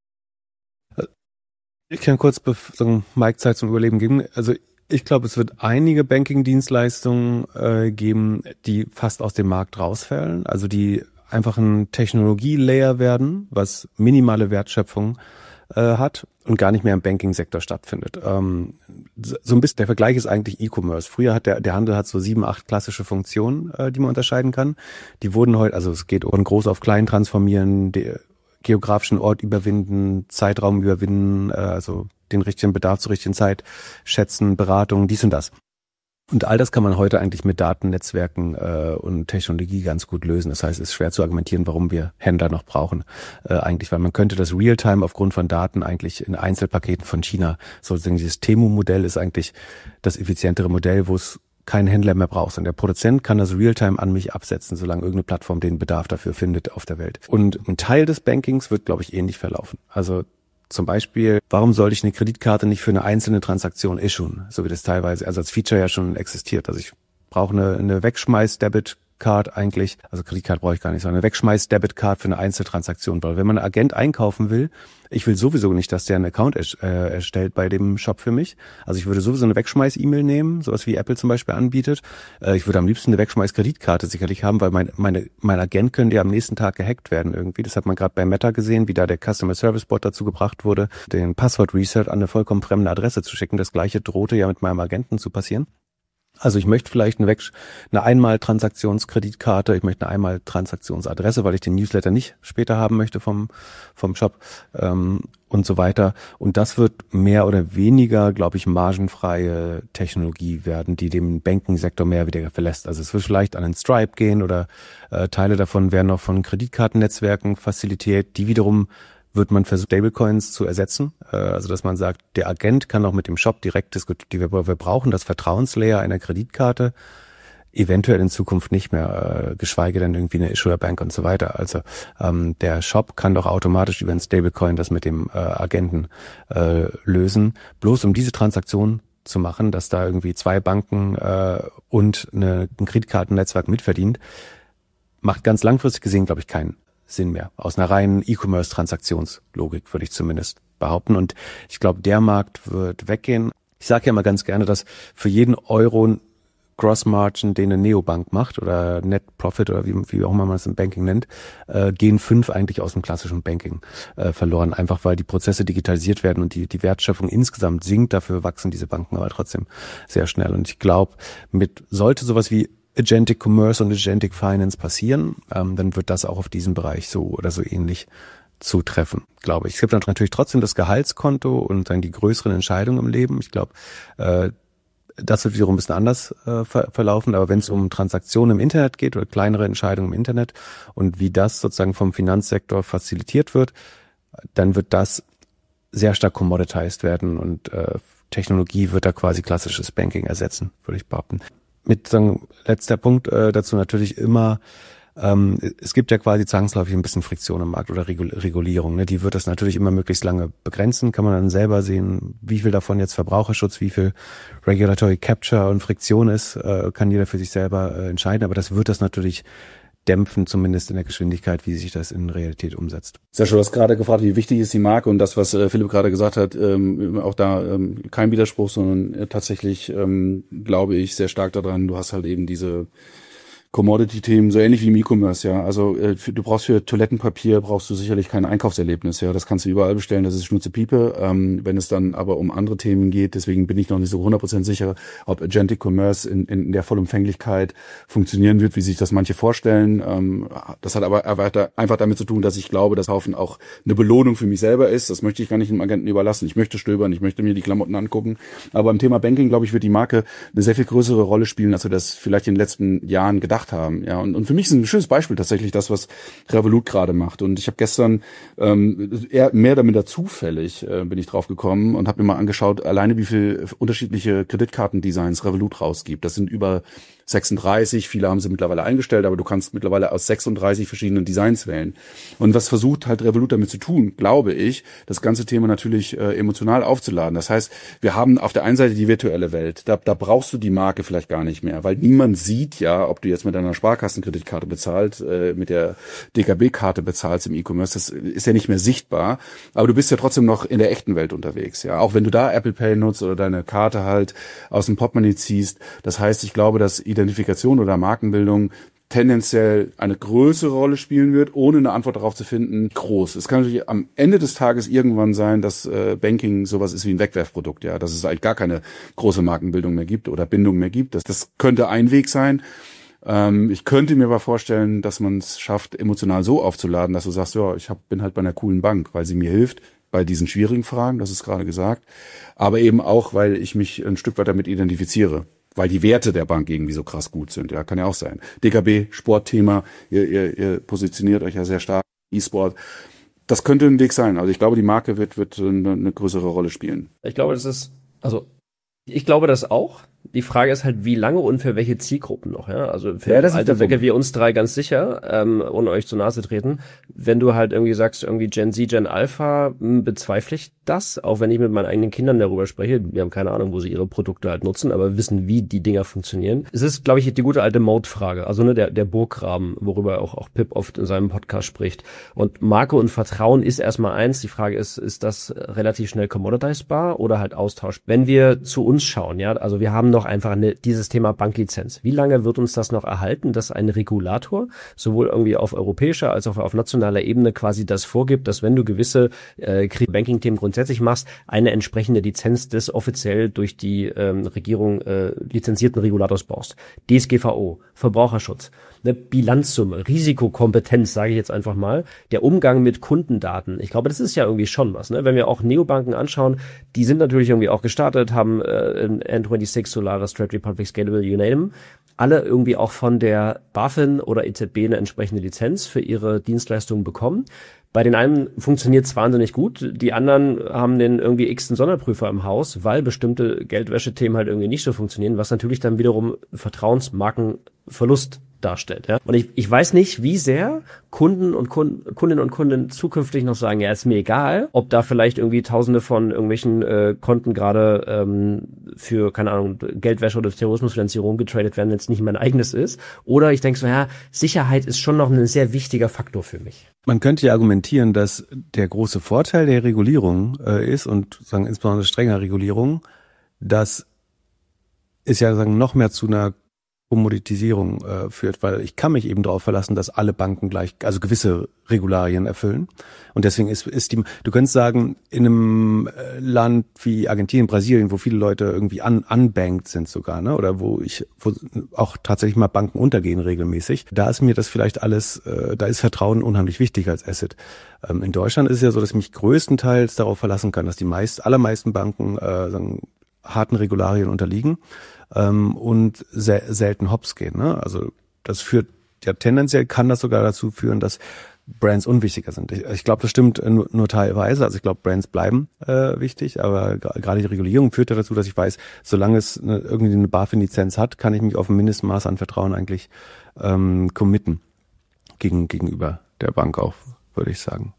Ich kann kurz sagen, Mike Zeit zum Überleben geben. Also ich glaube, es wird einige Banking-Dienstleistungen äh, geben, die fast aus dem Markt rausfallen, also die einfach ein Technologie-Layer werden, was minimale Wertschöpfung äh, hat und gar nicht mehr im Banking-Sektor stattfindet. Ähm, so ein bisschen der Vergleich ist eigentlich E-Commerce. Früher hat der der Handel hat so sieben, acht klassische Funktionen, äh, die man unterscheiden kann. Die wurden heute, also es geht von groß auf klein transformieren, die, geografischen Ort überwinden, Zeitraum überwinden, äh, also den richtigen Bedarf zur richtigen Zeit schätzen, Beratung, dies und das. Und all das kann man heute eigentlich mit Datennetzwerken äh, und Technologie ganz gut lösen. Das heißt, es ist schwer zu argumentieren, warum wir Händler noch brauchen. Äh, eigentlich, weil man könnte das Realtime aufgrund von Daten eigentlich in Einzelpaketen von China, sozusagen dieses Temu-Modell ist eigentlich das effizientere Modell, wo es keinen Händler mehr braucht. Und der Produzent kann das Realtime an mich absetzen, solange irgendeine Plattform den Bedarf dafür findet auf der Welt. Und ein Teil des Bankings wird, glaube ich, ähnlich verlaufen. Also zum Beispiel, warum sollte ich eine Kreditkarte nicht für eine einzelne Transaktion issuen, so wie das teilweise, also als Feature ja schon existiert. Also ich brauche eine, eine Wegschmeiß-Debit-Card eigentlich, also Kreditkarte brauche ich gar nicht, sondern eine Wegschmeiß-Debit-Card für eine Einzeltransaktion. Weil wenn man einen Agent einkaufen will, ich will sowieso nicht, dass der einen Account er, äh, erstellt bei dem Shop für mich. Also ich würde sowieso eine Wegschmeiß-E-Mail nehmen, sowas wie Apple zum Beispiel anbietet. Äh, ich würde am liebsten eine Wegschmeiß-Kreditkarte sicherlich haben, weil mein, meine, mein Agent könnte ja am nächsten Tag gehackt werden irgendwie. Das hat man gerade bei Meta gesehen, wie da der Customer Service Bot dazu gebracht wurde, den Passwort-Reset an eine vollkommen fremde Adresse zu schicken. Das gleiche drohte ja mit meinem Agenten zu passieren. Also ich möchte vielleicht eine, eine Einmal-Transaktionskreditkarte, ich möchte eine Einmal-Transaktionsadresse, weil ich den Newsletter nicht später haben möchte vom vom Shop ähm, und so weiter. Und das wird mehr oder weniger, glaube ich, margenfreie Technologie werden, die dem Banking-Sektor mehr wieder verlässt. Also es wird vielleicht an den Stripe gehen oder äh, Teile davon werden auch von Kreditkartennetzwerken facilitiert, die wiederum wird man versuchen, Stablecoins zu ersetzen. Also dass man sagt, der Agent kann auch mit dem Shop direkt diskutieren. Wir brauchen das Vertrauenslayer einer Kreditkarte, eventuell in Zukunft nicht mehr, geschweige denn irgendwie eine Issuer-Bank und so weiter. Also ähm, der Shop kann doch automatisch über ein Stablecoin das mit dem äh, Agenten äh, lösen, bloß um diese Transaktion zu machen, dass da irgendwie zwei Banken äh, und eine, ein Kreditkartennetzwerk mitverdient, macht ganz langfristig gesehen, glaube ich, keinen Sinn mehr. Aus einer reinen E-Commerce-Transaktionslogik würde ich zumindest behaupten. Und ich glaube, der Markt wird weggehen. Ich sage ja immer ganz gerne, dass für jeden Euro Gross-Margin, den eine Neobank macht oder Net Profit oder wie, wie auch immer man es im Banking nennt, äh, gehen fünf eigentlich aus dem klassischen Banking äh, verloren. Einfach weil die Prozesse digitalisiert werden und die, die Wertschöpfung insgesamt sinkt. Dafür wachsen diese Banken aber trotzdem sehr schnell. Und ich glaube, mit sollte sowas wie Agentic Commerce und Agentic Finance passieren, ähm, dann wird das auch auf diesem Bereich so oder so ähnlich zutreffen, glaube ich. Es gibt dann natürlich trotzdem das Gehaltskonto und dann die größeren Entscheidungen im Leben. Ich glaube, äh, das wird wiederum ein bisschen anders äh, ver- verlaufen, aber wenn es um Transaktionen im Internet geht oder kleinere Entscheidungen im Internet und wie das sozusagen vom Finanzsektor facilitiert wird, dann wird das sehr stark commoditized werden und äh, Technologie wird da quasi klassisches Banking ersetzen, würde ich behaupten. Mit sagen, letzter Punkt äh, dazu natürlich immer, ähm, es gibt ja quasi zwangsläufig ein bisschen Friktion im Markt oder Regul- Regulierung. Ne? Die wird das natürlich immer möglichst lange begrenzen. Kann man dann selber sehen, wie viel davon jetzt Verbraucherschutz, wie viel Regulatory Capture und Friktion ist, äh, kann jeder für sich selber äh, entscheiden. Aber das wird das natürlich dämpfen, zumindest in der Geschwindigkeit, wie sich das in Realität umsetzt. Sascha, du hast gerade gefragt, wie wichtig ist die Marke und das, was äh, Philipp gerade gesagt hat, ähm, auch da ähm, kein Widerspruch, sondern äh, tatsächlich ähm, glaube ich sehr stark daran, du hast halt eben diese Commodity-Themen, so ähnlich wie im E-Commerce, ja. Also äh, für, du brauchst für Toilettenpapier brauchst du sicherlich kein Einkaufserlebnis, ja. Das kannst du überall bestellen, das ist Schnutzepiepe. Ähm, wenn es dann aber um andere Themen geht, deswegen bin ich noch nicht so hundert Prozent sicher, ob Agentic Commerce in, in der Vollumfänglichkeit funktionieren wird, wie sich das manche vorstellen. Ähm, das hat aber einfach damit zu tun, dass ich glaube, dass Haufen auch eine Belohnung für mich selber ist. Das möchte ich gar nicht dem Agenten überlassen. Ich möchte stöbern, ich möchte mir die Klamotten angucken. Aber beim Thema Banking, glaube ich, wird die Marke eine sehr viel größere Rolle spielen, als wir das vielleicht in den letzten Jahren gedacht gemacht haben. Ja, und, und für mich ist ein schönes Beispiel tatsächlich das, was Revolut gerade macht. Und ich habe gestern ähm, eher mehr oder minder zufällig äh, bin ich drauf gekommen und habe mir mal angeschaut, alleine wie viel unterschiedliche Kreditkartendesigns Revolut rausgibt. Das sind über sechsunddreißig, viele haben sie mittlerweile eingestellt, aber du kannst mittlerweile aus sechsunddreißig verschiedenen Designs wählen. Und was versucht halt Revolut damit zu tun, glaube ich, das ganze Thema natürlich äh, emotional aufzuladen. Das heißt, wir haben auf der einen Seite die virtuelle Welt, da, da brauchst du die Marke vielleicht gar nicht mehr, weil niemand sieht ja, ob du jetzt mit deiner Sparkassenkreditkarte bezahlst, äh, mit der D K B-Karte bezahlst im E-Commerce, das ist ja nicht mehr sichtbar, aber du bist ja trotzdem noch in der echten Welt unterwegs. Ja, auch wenn du da Apple Pay nutzt oder deine Karte halt aus dem Portemonnaie ziehst. Das heißt, ich glaube, dass Identifikation oder Markenbildung tendenziell eine größere Rolle spielen wird, ohne eine Antwort darauf zu finden, groß. Es kann natürlich am Ende des Tages irgendwann sein, dass äh, Banking sowas ist wie ein Wegwerfprodukt, ja, dass es eigentlich gar keine große Markenbildung mehr gibt oder Bindung mehr gibt. Das, das könnte ein Weg sein. Ähm, ich könnte mir aber vorstellen, dass man es schafft, emotional so aufzuladen, dass du sagst, ja, ich hab, bin halt bei einer coolen Bank, weil sie mir hilft bei diesen schwierigen Fragen, das ist gerade gesagt, aber eben auch, weil ich mich ein Stück weit damit identifiziere, weil die Werte der Bank irgendwie so krass gut sind. Ja, kann ja auch sein. D K B, Sportthema, ihr, ihr, ihr positioniert euch ja sehr stark, E-Sport. Das könnte ein Weg sein. Also ich glaube, die Marke wird, wird eine, eine größere Rolle spielen. Ich glaube, das ist, also ich glaube das auch. Die Frage ist halt, wie lange und für welche Zielgruppen noch, ja? Also für ja, das Alter wecken wir uns drei ganz sicher, ähm, ohne euch zu nahe zu treten. Wenn du halt irgendwie sagst, irgendwie Gen Z, Gen Alpha, mh, bezweifle ich das, auch wenn ich mit meinen eigenen Kindern darüber spreche. Wir haben keine Ahnung, wo sie ihre Produkte halt nutzen, aber wissen, wie die Dinger funktionieren. Es ist, glaube ich, die gute alte Mode-Frage, also ne, der, der Burggraben, worüber auch, auch Pip oft in seinem Podcast spricht. Und Marke und Vertrauen ist erstmal eins. Die Frage ist, ist das relativ schnell commoditizbar oder halt austauschbar? Wenn wir zu uns schauen, ja, also wir haben noch einfach eine, dieses Thema Banklizenz. Wie lange wird uns das noch erhalten, dass ein Regulator sowohl irgendwie auf europäischer als auch auf nationaler Ebene quasi das vorgibt, dass wenn du gewisse äh, Banking-Themen grundsätzlich machst, eine entsprechende Lizenz des offiziell durch die ähm, Regierung äh, lizenzierten Regulators brauchst. D S G V O, Verbraucherschutz, eine Bilanzsumme, Risikokompetenz, sage ich jetzt einfach mal, der Umgang mit Kundendaten. Ich glaube, das ist ja irgendwie schon was. Ne? Wenn wir auch Neobanken anschauen, die sind natürlich irgendwie auch gestartet, haben äh, N sechsundzwanzig, Solaris, Trade Republic, Scalable, you name them, alle irgendwie auch von der BaFin oder E Z B eine entsprechende Lizenz für ihre Dienstleistungen bekommen. Bei den einen funktioniert es wahnsinnig gut, die anderen haben den irgendwie x-ten Sonderprüfer im Haus, weil bestimmte Geldwäschethemen halt irgendwie nicht so funktionieren, was natürlich dann wiederum Vertrauensmarkenverlust darstellt. Ja? Und ich, ich weiß nicht, wie sehr Kunden und Kunden, Kundinnen und Kunden zukünftig noch sagen, ja, ist mir egal, ob da vielleicht irgendwie Tausende von irgendwelchen äh, Konten gerade ähm, für, keine Ahnung, Geldwäsche oder Terrorismusfinanzierung getradet werden, wenn es nicht mein eigenes ist. Oder ich denke so, ja, Sicherheit ist schon noch ein sehr wichtiger Faktor für mich. Man könnte ja argumentieren, dass der große Vorteil der Regulierung äh, ist und sagen insbesondere strenger Regulierung, dass es ja sagen noch mehr zu einer Kommoditisierung äh, führt, weil ich kann mich eben darauf verlassen, dass alle Banken gleich, also gewisse Regularien erfüllen. Und deswegen ist, ist die, du könntest sagen, in einem Land wie Argentinien, Brasilien, wo viele Leute irgendwie un, unbanked sind sogar, ne, oder wo ich, wo auch tatsächlich mal Banken untergehen regelmäßig, da ist mir das vielleicht alles, äh, da ist Vertrauen unheimlich wichtig als Asset. Ähm, in Deutschland ist es ja so, dass ich mich größtenteils darauf verlassen kann, dass die meist, allermeisten Banken äh, sagen, harten Regularien unterliegen. Ähm, und se- selten hops gehen. Ne? Also das führt, ja tendenziell kann das sogar dazu führen, dass Brands unwichtiger sind. Ich, ich glaube, das stimmt nur, nur teilweise. Also ich glaube, Brands bleiben äh, wichtig, aber g- gerade die Regulierung führt ja dazu, dass ich weiß, solange es eine, irgendwie eine BaFin-Lizenz hat, kann ich mich auf ein Mindestmaß an Vertrauen eigentlich ähm, committen gegen, gegenüber der Bank auch, würde ich sagen.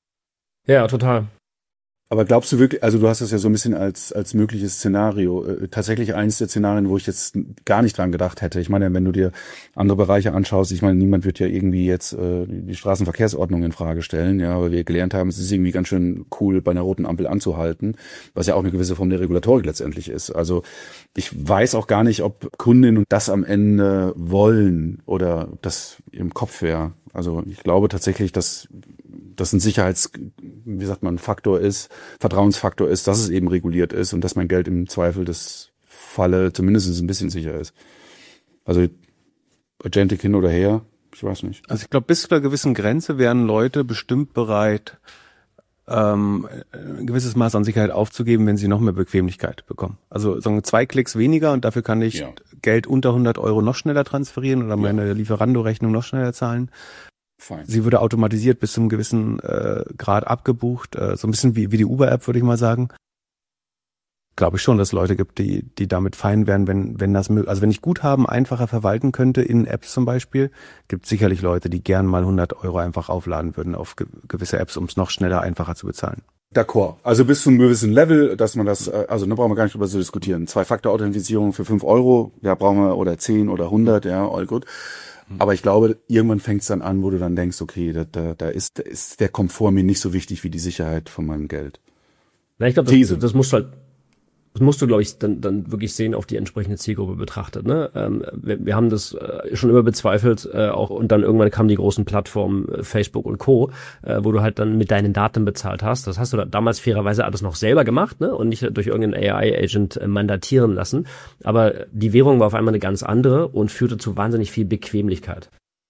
Ja, total. Aber glaubst du wirklich, also du hast das ja so ein bisschen als als mögliches Szenario, äh, tatsächlich eines der Szenarien, wo ich jetzt gar nicht dran gedacht hätte. Ich meine, wenn du dir andere Bereiche anschaust, ich meine, niemand wird ja irgendwie jetzt äh, die Straßenverkehrsordnung in Frage stellen, ja, weil wir gelernt haben, es ist irgendwie ganz schön cool, bei einer roten Ampel anzuhalten, was ja auch eine gewisse Form der Regulatorik letztendlich ist. Also ich weiß auch gar nicht, ob Kundinnen das am Ende wollen oder das im Kopf wäre. Also ich glaube tatsächlich, dass das ein Sicherheits, wie sagt man, Faktor ist, Vertrauensfaktor ist, dass es eben reguliert ist und dass mein Geld im Zweifel des Falle zumindest ein bisschen sicher ist. Also Agentic hin oder her, ich weiß nicht. Also ich glaube, bis zu einer gewissen Grenze wären Leute bestimmt bereit, ähm, ein gewisses Maß an Sicherheit aufzugeben, wenn sie noch mehr Bequemlichkeit bekommen. Also so zwei Klicks weniger und dafür kann ich ja. Geld unter hundert Euro noch schneller transferieren oder meine ja. Lieferando-Rechnung noch schneller zahlen. Fein. Sie würde automatisiert bis zu einem gewissen äh, Grad abgebucht, äh, so ein bisschen wie, wie die Uber-App, würde ich mal sagen. Glaube ich schon, dass es Leute gibt, die die damit fein wären, wenn wenn das möglich, also wenn ich Guthaben einfacher verwalten könnte in Apps zum Beispiel, gibt es sicherlich Leute, die gern mal hundert Euro einfach aufladen würden auf ge- gewisse Apps, um es noch schneller, einfacher zu bezahlen. D'accord. Also bis zu einem gewissen Level, dass man das, also da brauchen wir gar nicht drüber zu diskutieren. Zwei-Faktor-Authentifizierung für fünf Euro, ja, brauchen wir, oder zehn oder hundert, ja, all gut. Aber ich glaube, irgendwann fängt es dann an, wo du dann denkst, okay, da, da, da, ist, da ist der Komfort mir nicht so wichtig wie die Sicherheit von meinem Geld. Na, ich glaube, das, das musst du halt Das musst du, glaube ich, dann dann wirklich sehen, auf die entsprechende Zielgruppe betrachtet. Ne? Ähm, wir, wir haben das äh, schon immer bezweifelt, äh, auch und dann irgendwann kamen die großen Plattformen äh, Facebook und Co., äh, wo du halt dann mit deinen Daten bezahlt hast. Das hast du da damals fairerweise alles noch selber gemacht, ne? Und nicht durch irgendeinen A I-Agent äh, mandatieren lassen. Aber die Währung war auf einmal eine ganz andere und führte zu wahnsinnig viel Bequemlichkeit.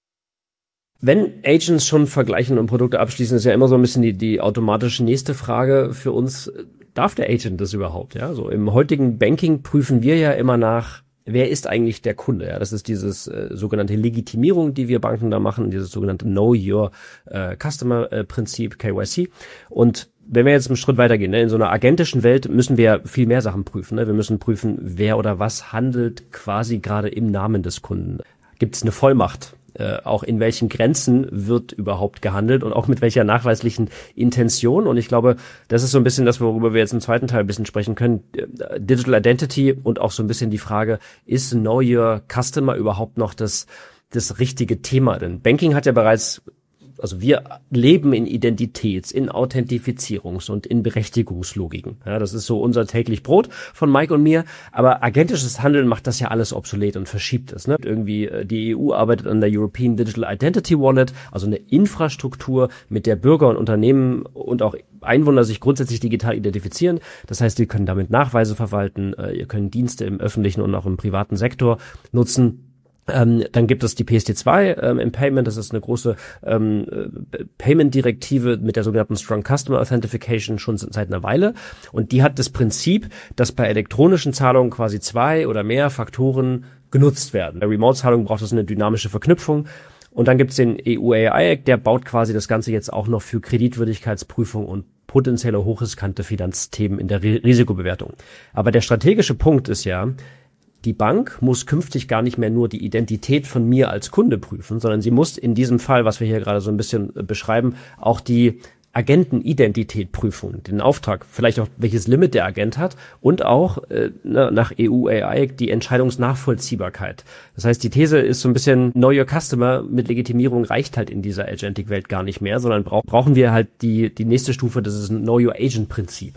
Wenn Agents schon vergleichen und Produkte abschließen, ist ja immer so ein bisschen die, die automatische nächste Frage für uns. Darf der Agent das überhaupt? Ja, so im heutigen Banking prüfen wir ja immer nach, wer ist eigentlich der Kunde? Ja, das ist dieses äh, sogenannte Legitimierung, die wir Banken da machen, dieses sogenannte Know Your äh, Customer äh, Prinzip, K Y C. Und wenn wir jetzt einen Schritt weitergehen, ne, in so einer agentischen Welt müssen wir viel mehr Sachen prüfen. Ne? Wir müssen prüfen, wer oder was handelt quasi gerade im Namen des Kunden. Gibt es eine Vollmacht? Äh, auch in welchen Grenzen wird überhaupt gehandelt und auch mit welcher nachweislichen Intention. Und ich glaube, das ist so ein bisschen das, worüber wir jetzt im zweiten Teil ein bisschen sprechen können. Digital Identity und auch so ein bisschen die Frage, ist Know Your Customer überhaupt noch das, das richtige Thema? Denn Banking hat ja bereits, also wir leben in Identitäts-, in Authentifizierungs- und in Berechtigungslogiken. Ja, das ist so unser täglich Brot von Mike und mir. Aber agentisches Handeln macht das ja alles obsolet und verschiebt es. Ne? Irgendwie die E U arbeitet an der European Digital Identity Wallet, also eine Infrastruktur, mit der Bürger und Unternehmen und auch Einwohner sich grundsätzlich digital identifizieren. Das heißt, ihr könnt damit Nachweise verwalten, ihr könnt Dienste im öffentlichen und auch im privaten Sektor nutzen. Ähm, dann gibt es die P S D zwei ähm, im Payment, das ist eine große ähm, Payment-Direktive mit der sogenannten Strong Customer Authentication schon seit einer Weile und die hat das Prinzip, dass bei elektronischen Zahlungen quasi zwei oder mehr Faktoren genutzt werden. Bei Remote-Zahlungen braucht es eine dynamische Verknüpfung und dann gibt es den E U A I-Act, der baut quasi das Ganze jetzt auch noch für Kreditwürdigkeitsprüfung und potenzielle hochriskante Finanzthemen in der Risikobewertung. Aber der strategische Punkt ist ja, die Bank muss künftig gar nicht mehr nur die Identität von mir als Kunde prüfen, sondern sie muss in diesem Fall, was wir hier gerade so ein bisschen beschreiben, auch die Agentenidentität prüfen, den Auftrag, vielleicht auch welches Limit der Agent hat und auch äh, nach E U A I die Entscheidungsnachvollziehbarkeit. Das heißt, die These ist so ein bisschen Know Your Customer mit Legitimierung reicht halt in dieser Agentic-Welt gar nicht mehr, sondern brauch, brauchen wir halt die die nächste Stufe, das ist ein Know Your Agent-Prinzip.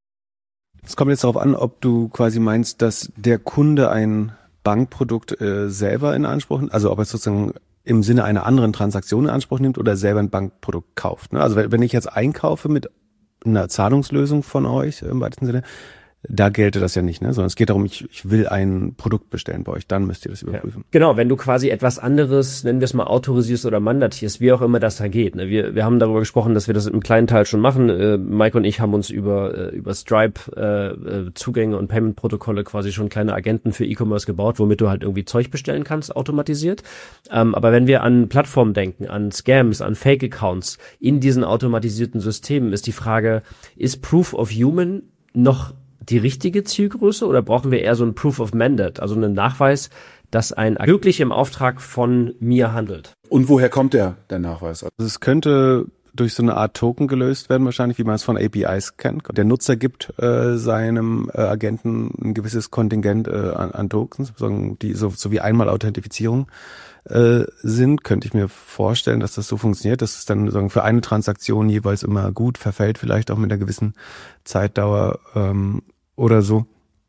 Es kommt jetzt darauf an, ob du quasi meinst, dass der Kunde ein Bankprodukt äh, selber in Anspruch nimmt, also ob er sozusagen im Sinne einer anderen Transaktion in Anspruch nimmt oder selber ein Bankprodukt kauft. Ne? Also wenn ich jetzt einkaufe mit einer Zahlungslösung von euch im weitesten Sinne, da gelte das ja nicht, ne? Sondern es geht darum, ich, ich will ein Produkt bestellen bei euch, dann müsst ihr das überprüfen. Ja. Genau, wenn du quasi etwas anderes, nennen wir es mal, autorisierst oder mandatierst, wie auch immer das da geht. Ne? Wir, wir haben darüber gesprochen, dass wir das im kleinen Teil schon machen. Äh, Mike und ich haben uns über, äh, über Stripe äh, Zugänge und Payment-Protokolle quasi schon kleine Agenten für E-Commerce gebaut, womit du halt irgendwie Zeug bestellen kannst, automatisiert. Ähm, aber wenn wir an Plattformen denken, an Scams, an Fake-Accounts in diesen automatisierten Systemen, ist die Frage, ist Proof of Human noch die richtige Zielgröße oder brauchen wir eher so ein Proof of Mandate, also einen Nachweis, dass ein wirklich im Auftrag von mir handelt? Und woher kommt der, der Nachweis? Also es könnte durch so eine Art Token gelöst werden wahrscheinlich, wie man es von A P Is kennt. Der Nutzer gibt äh, seinem äh, Agenten ein gewisses Kontingent äh, an, an Tokens, die so, so wie einmal Authentifizierung äh, sind. Könnte ich mir vorstellen, dass das so funktioniert, dass es dann sagen, für eine Transaktion jeweils immer gut verfällt, vielleicht auch mit einer gewissen Zeitdauer ähm, oder so.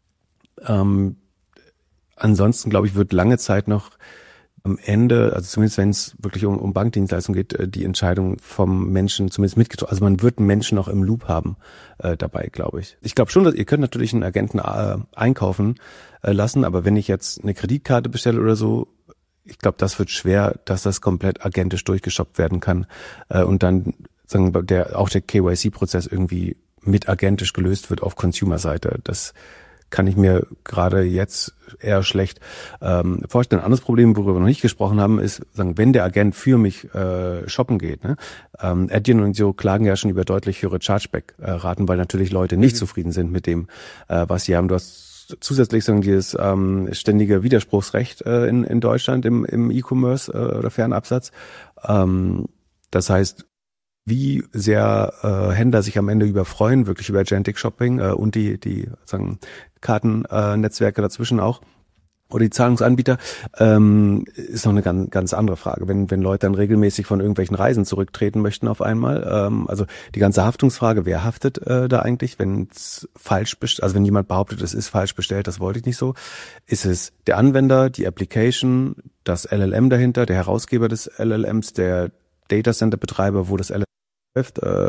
Ähm, ansonsten, glaube ich, wird lange Zeit noch am Ende, also zumindest wenn es wirklich um, um Bankdienstleistungen geht, die Entscheidung vom Menschen zumindest mitgetroffen. Also man wird einen Menschen noch im Loop haben äh, dabei, glaube ich. Ich glaube schon, dass ihr könnt natürlich einen Agenten äh, einkaufen äh, lassen, aber wenn ich jetzt eine Kreditkarte bestelle oder so, ich glaube, das wird schwer, dass das komplett agentisch durchgeshoppt werden kann äh, und dann sagen, der auch der K Y C-Prozess irgendwie mit agentisch gelöst wird auf Consumer-Seite. Das kann ich mir gerade jetzt eher schlecht ähm, vorstellen. Ein anderes Problem, worüber wir noch nicht gesprochen haben, ist, sagen, wenn der Agent für mich äh, shoppen geht, ne? ähm, Adyen und so klagen ja schon über deutlich höhere Chargeback-Raten, weil natürlich Leute nicht mhm. zufrieden sind mit dem, äh, was sie haben. Du hast zusätzlich sagen dieses ähm, ständige Widerspruchsrecht äh, in, in Deutschland im, im E-Commerce äh, oder Fernabsatz. Ähm, das heißt, wie sehr äh, Händler sich am Ende überfreuen, wirklich über Agentic Shopping äh, und die die sagen Kartennetzwerke äh, dazwischen auch oder die Zahlungsanbieter, ähm, ist noch eine ganz ganz andere Frage. Wenn wenn Leute dann regelmäßig von irgendwelchen Reisen zurücktreten möchten auf einmal, ähm, also die ganze Haftungsfrage, wer haftet äh, da eigentlich, wenn es falsch bestellt, also wenn jemand behauptet, es ist falsch bestellt, das wollte ich nicht so, ist es der Anwender, die Application, das L L M dahinter, der Herausgeber des L L Ms, der Datacenter-Betreiber, wo das L L M läuft, äh,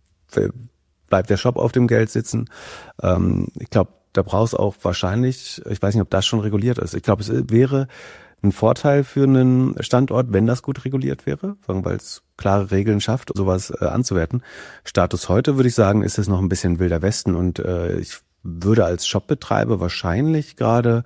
bleibt der Shop auf dem Geld sitzen. Ähm, ich glaube, da brauchst du auch wahrscheinlich, ich weiß nicht, ob das schon reguliert ist. Ich glaube, es wäre ein Vorteil für einen Standort, wenn das gut reguliert wäre, weil es klare Regeln schafft, sowas äh, anzuwerten. Status heute, würde ich sagen, ist es noch ein bisschen wilder Westen und äh, ich würde als Shopbetreiber wahrscheinlich gerade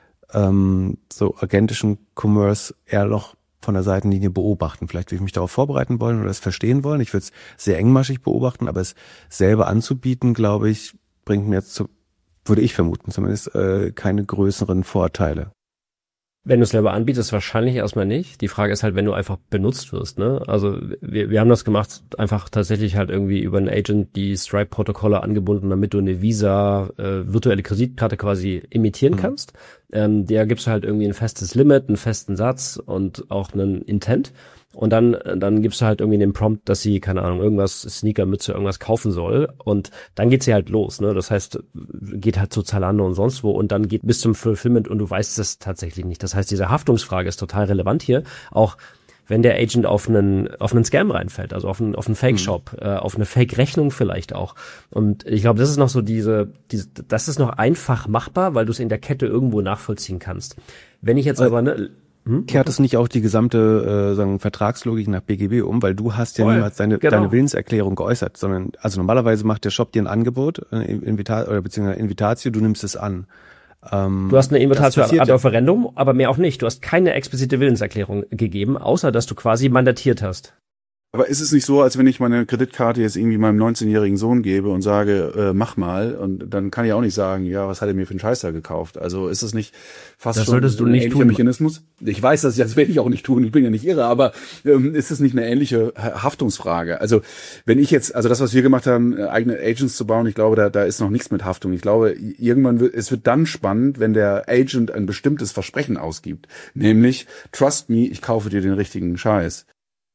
ähm, so agentischen Commerce eher noch von der Seitenlinie beobachten. Vielleicht würde ich mich darauf vorbereiten wollen oder es verstehen wollen. Ich würde es sehr engmaschig beobachten, aber es selber anzubieten, glaube ich, bringt mir jetzt, zu, würde ich vermuten, zumindest äh, keine größeren Vorteile. Wenn du es selber anbietest, wahrscheinlich erstmal nicht. Die Frage ist halt, wenn du einfach benutzt wirst, ne? Also wir, wir haben das gemacht, einfach tatsächlich halt irgendwie über einen Agent die Stripe-Protokolle angebunden, damit du eine Visa äh, virtuelle Kreditkarte quasi imitieren mhm. kannst. Ähm, der gibst du halt irgendwie ein festes Limit, einen festen Satz und auch einen Intent. Und dann, dann gibst du halt irgendwie den Prompt, dass sie, keine Ahnung, irgendwas, Sneaker, Mütze, irgendwas kaufen soll. Und dann geht sie halt los, ne? Das heißt, geht halt zu Zalando und sonst wo und dann geht bis zum Fulfillment und du weißt es tatsächlich nicht. Das heißt, diese Haftungsfrage ist total relevant hier. Auch wenn der Agent auf einen, auf einen Scam reinfällt, also auf einen, auf einen Fake-Shop, mhm. äh, auf eine Fake-Rechnung vielleicht auch. Und ich glaube, das ist noch so diese, diese, das ist noch einfach machbar, weil du es in der Kette irgendwo nachvollziehen kannst. Wenn ich jetzt aber, ne, Hm? Kehrt es nicht auch die gesamte äh, sagen, Vertragslogik nach B G B um, weil du hast ja Voll. niemals deine, genau. deine Willenserklärung geäußert, sondern also normalerweise macht der Shop dir ein Angebot, eine Invita- oder beziehungsweise Invitatio, du nimmst es an. Ähm, du hast eine Invitatio ad offerendum, aber mehr auch nicht. Du hast keine explizite Willenserklärung gegeben, außer dass du quasi mandatiert hast. Aber ist es nicht so, als wenn ich meine Kreditkarte jetzt irgendwie meinem neunzehnjährigen Sohn gebe und sage, äh, mach mal, und dann kann ich auch nicht sagen, ja, was hat er mir für einen Scheiß da gekauft? Also ist es nicht fast das schon solltest du ein nicht ähnlicher tun. Mechanismus? Ich weiß, das, das werde ich auch nicht tun, ich bin ja nicht irre, aber ähm, ist es nicht eine ähnliche Haftungsfrage? Also wenn ich jetzt, also das, was wir gemacht haben, eigene Agents zu bauen, ich glaube, da, da ist noch nichts mit Haftung. Ich glaube, irgendwann wird, es wird dann spannend, wenn der Agent ein bestimmtes Versprechen ausgibt, nämlich, trust me, ich kaufe dir den richtigen Scheiß.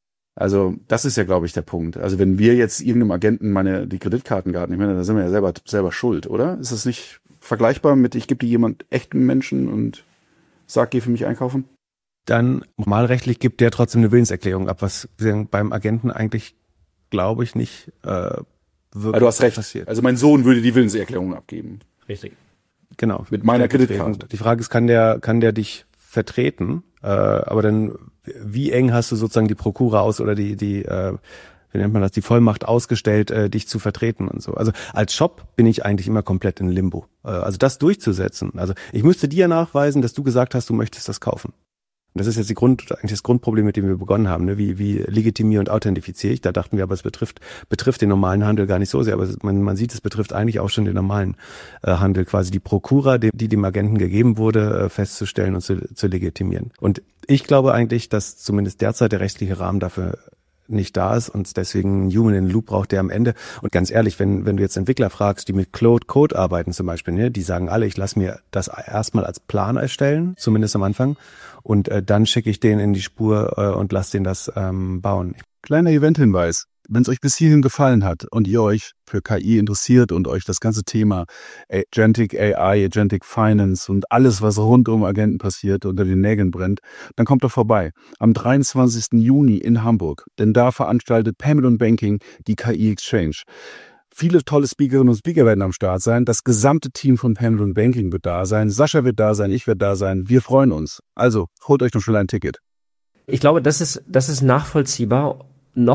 Also das ist ja, glaube ich, der Punkt. Also wenn wir jetzt irgendeinem Agenten meine die Kreditkartenkarten, ich meine, da sind wir ja selber selber schuld, oder? Ist das nicht vergleichbar mit, ich gebe die jemand echten Menschen und sag, geh für mich einkaufen? Dann normalrechtlich gibt der trotzdem eine Willenserklärung ab, was beim Agenten eigentlich, glaube ich, nicht äh, wirklich ja, du hast recht. passiert. Also mein Sohn würde die Willenserklärung abgeben. Richtig. Genau. Mit meiner Kreditkarte. Die Frage ist, kann der kann der dich vertreten? Äh, aber dann, wie eng hast du sozusagen die Prokura aus oder die, die, äh, wie nennt man das, die Vollmacht ausgestellt, äh, dich zu vertreten und so. Also als Shop bin ich eigentlich immer komplett in Limbo. Äh, also das durchzusetzen. Also ich müsste dir nachweisen, dass du gesagt hast, du möchtest das kaufen. Und das ist jetzt die Grund, eigentlich das Grundproblem, mit dem wir begonnen haben. Ne? Wie, wie legitimiere und authentifiziere ich? Da dachten wir, aber es betrifft, betrifft den normalen Handel gar nicht so sehr. Aber man, man sieht, es betrifft eigentlich auch schon den normalen äh, Handel, quasi die Prokura, die, die dem Agenten gegeben wurde, äh, festzustellen und zu, zu legitimieren. Und ich glaube eigentlich, dass zumindest derzeit der rechtliche Rahmen dafür nicht da ist und deswegen einen Human in the Loop braucht, der am Ende, und ganz ehrlich, wenn wenn du jetzt Entwickler fragst, die mit Cloud Code arbeiten zum Beispiel, ne, die sagen alle, ich lasse mir das erstmal als Plan erstellen, zumindest am Anfang, und äh, dann schicke ich den in die Spur äh, und lasse den das ähm, bauen. Kleiner Event-Hinweis. Wenn es euch bis hierhin gefallen hat und ihr euch für K I interessiert und euch das ganze Thema Agentic A I, Agentic Finance und alles, was rund um Agenten passiert, unter den Nägeln brennt, dann kommt doch vorbei. Am dreiundzwanzigsten Juni in Hamburg. Denn da veranstaltet Payment und Banking die K I Exchange. Viele tolle Speakerinnen und Speaker werden am Start sein. Das gesamte Team von Payment und Banking wird da sein. Sascha wird da sein, ich werde da sein. Wir freuen uns. Also holt euch noch schnell ein Ticket. Ich glaube, das ist, das ist nachvollziehbar. Noch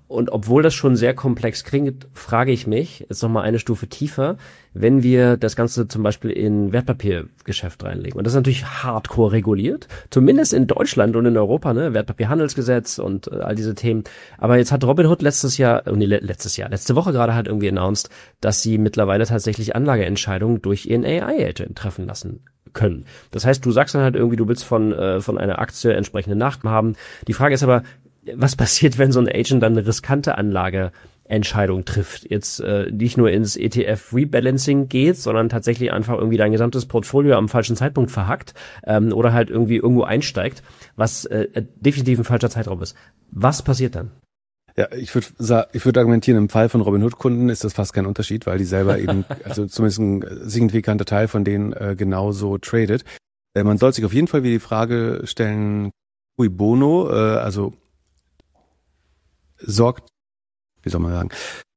Und obwohl das schon sehr komplex klingt, frage ich mich, jetzt noch mal eine Stufe tiefer, wenn wir das Ganze zum Beispiel in Wertpapiergeschäft reinlegen. Und das ist natürlich hardcore reguliert, zumindest in Deutschland und in Europa, ne, Wertpapierhandelsgesetz und äh, all diese Themen. Aber jetzt hat Robinhood letztes Jahr, äh, nee, letztes Jahr, letzte Woche gerade halt irgendwie announced, dass sie mittlerweile tatsächlich Anlageentscheidungen durch ihren A I-Agent treffen lassen können. Das heißt, du sagst dann halt irgendwie, du willst von äh, von einer Aktie entsprechende Nachrichten haben. Die Frage ist aber, was passiert, wenn so ein Agent dann eine riskante Anlageentscheidung trifft? Jetzt äh, nicht nur ins E T F-Rebalancing geht, sondern tatsächlich einfach irgendwie dein gesamtes Portfolio am falschen Zeitpunkt verhackt ähm, oder halt irgendwie irgendwo einsteigt, was äh, definitiv ein falscher Zeitraum ist. Was passiert dann? Ja, ich würde ich würde argumentieren, im Fall von Robinhood-Kunden ist das fast kein Unterschied, weil die selber eben, also zumindest ein signifikanter Teil von denen äh, genauso tradet. Äh, man soll sich auf jeden Fall wieder die Frage stellen, cui bono, äh, also sorgt, wie soll man sagen,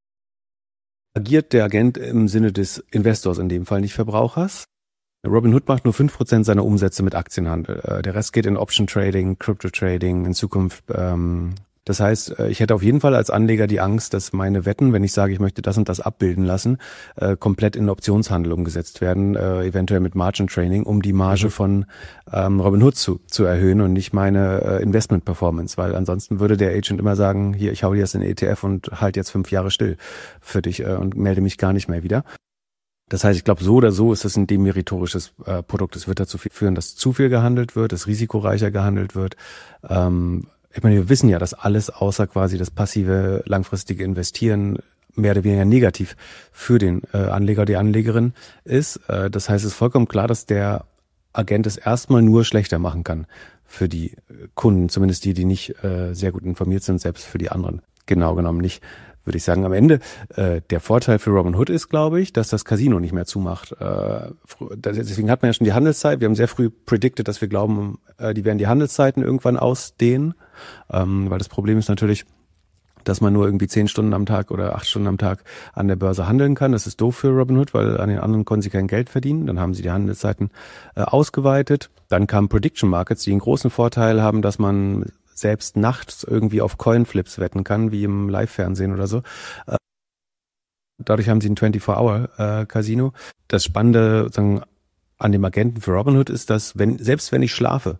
agiert der Agent im Sinne des Investors, in dem Fall nicht Verbrauchers. Robinhood macht nur fünf Prozent seiner Umsätze mit Aktienhandel. Der Rest geht in Option Trading, Crypto Trading, in Zukunft. Ähm, das heißt, ich hätte auf jeden Fall als Anleger die Angst, dass meine Wetten, wenn ich sage, ich möchte das und das abbilden lassen, äh, komplett in Optionshandel umgesetzt werden, äh, eventuell mit Margin Training, um die Marge mhm. von ähm, Robinhood zu, zu erhöhen und nicht meine äh, Investment Performance, weil ansonsten würde der Agent immer sagen, hier, ich hau dir das in den E T F und halt jetzt fünf Jahre still für dich äh, und melde mich gar nicht mehr wieder. Das heißt, ich glaube, so oder so ist es ein demeritorisches äh, Produkt. Es wird dazu führen, dass zu viel gehandelt wird, dass risikoreicher gehandelt wird. Ähm, Ich meine, wir wissen ja, dass alles außer quasi das passive, langfristige Investieren mehr oder weniger negativ für den äh, Anleger, die Anlegerin ist. Äh, das heißt, es ist vollkommen klar, dass der Agent es erstmal nur schlechter machen kann für die Kunden, zumindest die, die nicht äh, sehr gut informiert sind, selbst für die anderen. Genau genommen nicht, würde ich sagen. Am Ende, äh, der Vorteil für Robinhood ist, glaube ich, dass das Casino nicht mehr zumacht. Äh, deswegen hat man ja schon die Handelszeit. Wir haben sehr früh predicted, dass wir glauben, äh, die werden die Handelszeiten irgendwann ausdehnen. Ähm, weil das Problem ist natürlich, dass man nur irgendwie zehn Stunden am Tag oder acht Stunden am Tag an der Börse handeln kann. Das ist doof für Robinhood, weil an den anderen konnten sie kein Geld verdienen. Dann haben sie die Handelszeiten äh, ausgeweitet. Dann kamen Prediction Markets, die einen großen Vorteil haben, dass man selbst nachts irgendwie auf Coinflips wetten kann, wie im Live-Fernsehen oder so. Dadurch haben sie ein vierundzwanzig-Hour-Casino. Das Spannende sozusagen an dem Agenten für Robinhood ist, dass wenn selbst wenn ich schlafe,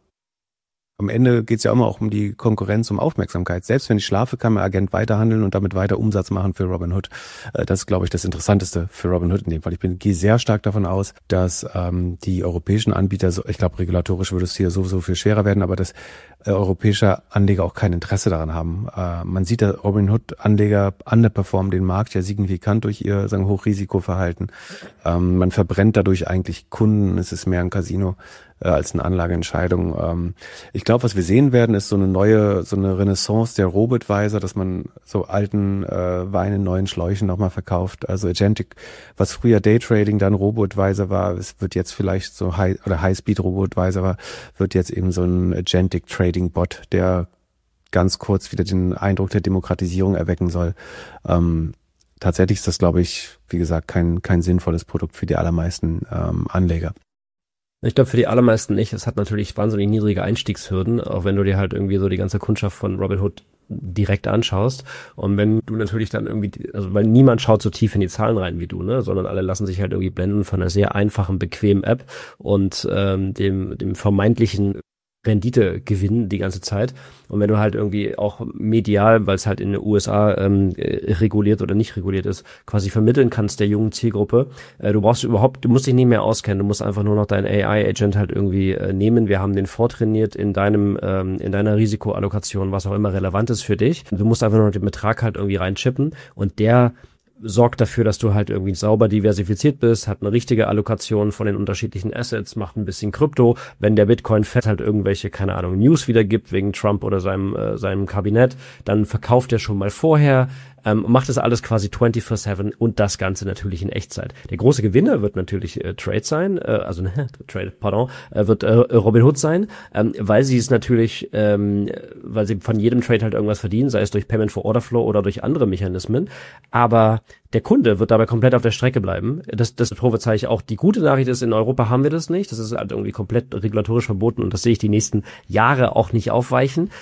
am Ende geht es ja immer auch um die Konkurrenz, um Aufmerksamkeit. Selbst wenn ich schlafe, kann mein Agent weiterhandeln und damit weiter Umsatz machen für Robinhood. Das ist, glaube ich, das Interessanteste für Robinhood in dem Fall. Ich bin, gehe sehr stark davon aus, dass ähm, die europäischen Anbieter, ich glaube, regulatorisch würde es hier sowieso viel schwerer werden, aber dass äh, europäische Anleger auch kein Interesse daran haben. Äh, man sieht, dass Robinhood-Anleger underperformen den Markt ja signifikant durch ihr sagen Hochrisikoverhalten. Ähm, man verbrennt dadurch eigentlich Kunden. Es ist mehr ein Casino als eine Anlageentscheidung. Ähm, ich glaube, was wir sehen werden, ist so eine neue, so eine Renaissance der Robo-Advisor, dass man so alten äh, Wein in neuen Schläuchen nochmal verkauft. Also Agentic, was früher Daytrading dann Robo-Advisor war, es wird jetzt vielleicht so High oder High-Speed Robo-Advisor war, wird jetzt eben so ein Agentic Trading Bot, der ganz kurz wieder den Eindruck der Demokratisierung erwecken soll. Ähm, tatsächlich ist das, glaube ich, wie gesagt, kein kein sinnvolles Produkt für die allermeisten ähm, Anleger. Ich glaube, für die allermeisten nicht. Es hat natürlich wahnsinnig niedrige Einstiegshürden, auch wenn du dir halt irgendwie so die ganze Kundschaft von Robinhood direkt anschaust. Und wenn du natürlich dann irgendwie, also weil niemand schaut so tief in die Zahlen rein wie du, ne, sondern alle lassen sich halt irgendwie blenden von einer sehr einfachen, bequemen App und ähm, dem dem vermeintlichen Rendite gewinnen die ganze Zeit. Und wenn du halt irgendwie auch medial, weil es halt in den U S A ähm, reguliert oder nicht reguliert ist, quasi vermitteln kannst der jungen Zielgruppe, äh, du brauchst überhaupt, du musst dich nicht mehr auskennen, du musst einfach nur noch deinen A I-Agent halt irgendwie äh, nehmen. Wir haben den vortrainiert in deinem, ähm, in deiner Risikoallokation, was auch immer relevant ist für dich. Du musst einfach nur noch den Betrag halt irgendwie reinchippen und der sorgt dafür, dass du halt irgendwie sauber diversifiziert bist, hat eine richtige Allokation von den unterschiedlichen Assets, macht ein bisschen Krypto. Wenn der Bitcoin-Fed halt irgendwelche, keine Ahnung, News wiedergibt wegen Trump oder seinem äh, seinem Kabinett, dann verkauft er schon mal vorher, ähm, macht das alles quasi vierundzwanzig sieben und das Ganze natürlich in Echtzeit. Der große Gewinner wird natürlich äh, Trade sein, äh, also ne, Trade, pardon, äh, wird äh, Robinhood sein, ähm, weil sie es natürlich, ähm, weil sie von jedem Trade halt irgendwas verdienen, sei es durch Payment for Order Flow oder durch andere Mechanismen, aber der Kunde wird dabei komplett auf der Strecke bleiben. Das, das prophezeie ich auch. Die gute Nachricht ist, in Europa haben wir das nicht. Das ist halt irgendwie komplett regulatorisch verboten und das sehe ich die nächsten Jahre auch nicht aufweichen.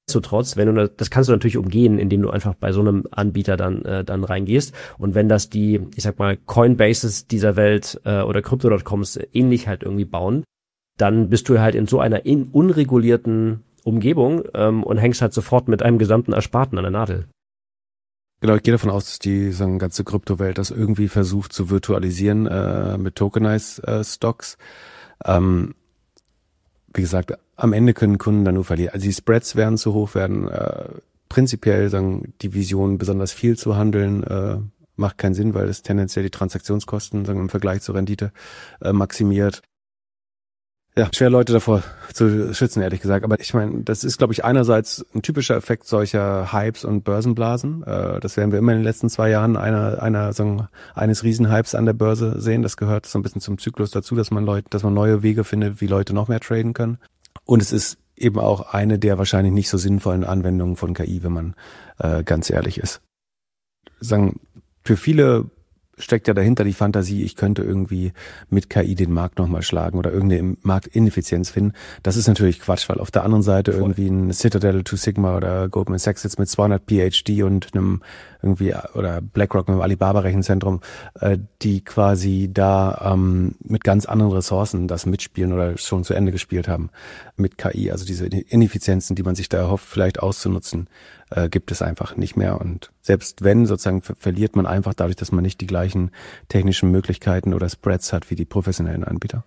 Nichtsdestotrotz, wenn du das kannst du natürlich umgehen, indem du einfach bei so einem Anbieter dann äh, dann reingehst. Und wenn das die, ich sag mal, Coinbases dieser Welt äh, oder Crypto Punkt coms ähnlich halt irgendwie bauen, dann bist du halt in so einer in unregulierten Umgebung ähm, und hängst halt sofort mit einem gesamten Ersparten an der Nadel. Genau, ich gehe davon aus, dass die so eine ganze Kryptowelt das irgendwie versucht zu virtualisieren äh, mit Tokenized äh, Stocks. Ähm, wie gesagt, am Ende können Kunden dann nur verlieren. Also die Spreads werden zu hoch werden. Äh, prinzipiell sagen die Vision, besonders viel zu handeln, äh, macht keinen Sinn, weil es tendenziell die Transaktionskosten sagen im Vergleich zur Rendite äh, maximiert. Ja, schwer Leute davor zu schützen, ehrlich gesagt. Aber ich meine, das ist, glaube ich, einerseits ein typischer Effekt solcher Hypes und Börsenblasen. Äh, das werden wir immer in den letzten zwei Jahren einer, einer, sagen, eines Riesenhypes an der Börse sehen. Das gehört so ein bisschen zum Zyklus dazu, dass man Leute, dass man neue Wege findet, wie Leute noch mehr traden können. Und es ist eben auch eine der wahrscheinlich nicht so sinnvollen Anwendungen von K I, wenn man äh, ganz ehrlich ist. Sagen, für viele steckt ja dahinter die Fantasie, ich könnte irgendwie mit K I den Markt nochmal schlagen oder irgendeine Marktineffizienz finden. Das ist natürlich Quatsch, weil auf der anderen Seite Voll. irgendwie ein Citadel, Two Sigma oder Goldman Sachs jetzt mit zweihundert P H D und einem irgendwie, oder BlackRock mit dem Alibaba-Rechenzentrum, äh, die quasi da ähm, mit ganz anderen Ressourcen das mitspielen oder schon zu Ende gespielt haben mit K I. Also diese Ineffizienzen, die man sich da erhofft, vielleicht auszunutzen, äh, gibt es einfach nicht mehr. Und selbst wenn, sozusagen ver- verliert man einfach dadurch, dass man nicht die gleichen technischen Möglichkeiten oder Spreads hat wie die professionellen Anbieter.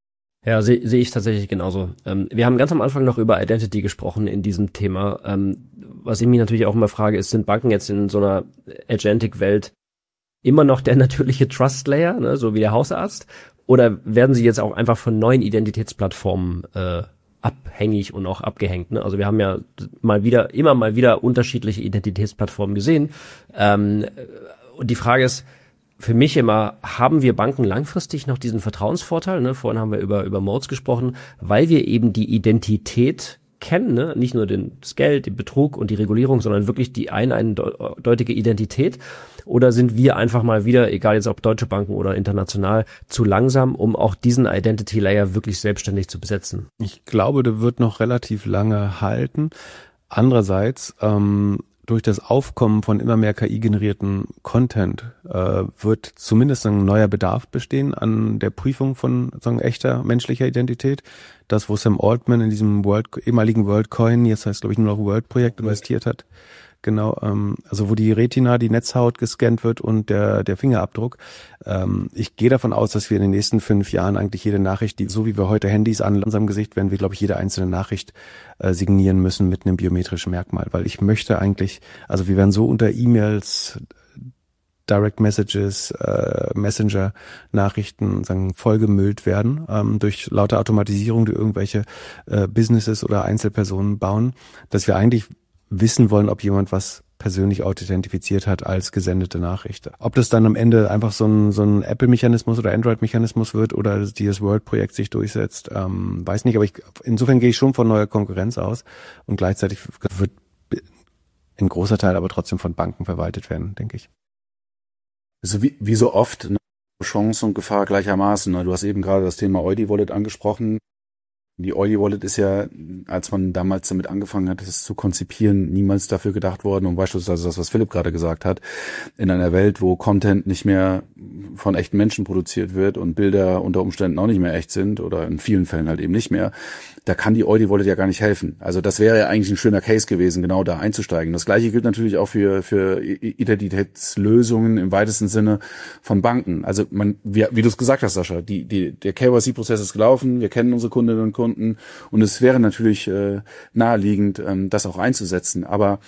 Ja, sehe seh ich tatsächlich genauso. Ähm, wir haben ganz am Anfang noch über Identity gesprochen in diesem Thema. Ähm, was ich mich natürlich auch immer frage, ist, sind Banken jetzt in so einer Agentic-Welt immer noch der natürliche Trust-Layer, ne, so wie der Hausarzt? Oder werden sie jetzt auch einfach von neuen Identitätsplattformen äh, abhängig und auch abgehängt? Ne? Also wir haben ja mal wieder, immer mal wieder unterschiedliche Identitätsplattformen gesehen. Ähm, und die Frage ist, für mich immer, haben wir Banken langfristig noch diesen Vertrauensvorteil? Ne? Vorhin haben wir über, über Modes gesprochen, weil wir eben die Identität kennen, ne? Nicht nur den, das Geld, den Betrug und die Regulierung, sondern wirklich die ein, eindeutige Identität. Oder sind wir einfach mal wieder, egal jetzt ob deutsche Banken oder international, zu langsam, um auch diesen Identity Layer wirklich selbstständig zu besetzen? Ich glaube, der wird noch relativ lange halten. Andererseits, ähm, durch das Aufkommen von immer mehr K I-generierten Content äh, wird zumindest ein neuer Bedarf bestehen an der Prüfung von sagen, echter menschlicher Identität. Das, wo Sam Altman in diesem World, ehemaligen WorldCoin, jetzt heißt glaube ich nur noch World-Projekt investiert hat. Genau, ähm, also wo die Retina, die Netzhaut gescannt wird und der der Fingerabdruck. Ähm, ich gehe davon aus, dass wir in den nächsten fünf Jahren eigentlich jede Nachricht, die so wie wir heute Handys an unserem Gesicht, werden wir, glaube ich, jede einzelne Nachricht äh, signieren müssen mit einem biometrischen Merkmal, weil ich möchte eigentlich, also wir werden so unter E-Mails, Direct Messages, äh, Messenger-Nachrichten sagen vollgemüllt werden ähm, durch lauter Automatisierung, die irgendwelche äh, Businesses oder Einzelpersonen bauen, dass wir eigentlich wissen wollen, ob jemand was persönlich authentifiziert hat als gesendete Nachricht. Ob das dann am Ende einfach so ein, so ein Apple-Mechanismus oder Android-Mechanismus wird oder dieses Word-Projekt sich durchsetzt, ähm, weiß nicht. Aber ich, insofern gehe ich schon von neuer Konkurrenz aus und gleichzeitig wird ein großer Teil aber trotzdem von Banken verwaltet werden, denke ich. Also wie, wie so oft, ne? Chance und Gefahr gleichermaßen. Ne? Du hast eben gerade das Thema Eudi Wallet angesprochen. Die Eudi Wallet ist ja, als man damals damit angefangen hat, es zu konzipieren, niemals dafür gedacht worden, und beispielsweise das, was Philipp gerade gesagt hat, in einer Welt, wo Content nicht mehr von echten Menschen produziert wird und Bilder unter Umständen auch nicht mehr echt sind oder in vielen Fällen halt eben nicht mehr, da kann die Eudi Wallet ja gar nicht helfen. Also das wäre ja eigentlich ein schöner Case gewesen, genau da einzusteigen. Das Gleiche gilt natürlich auch für für Identitätslösungen im weitesten Sinne von Banken. Also man, wie, wie du es gesagt hast, Sascha, die, die, der K Y C-Prozess ist gelaufen, wir kennen unsere Kundinnen und Kunden und es wäre natürlich äh, naheliegend, ähm, das auch einzusetzen. Aber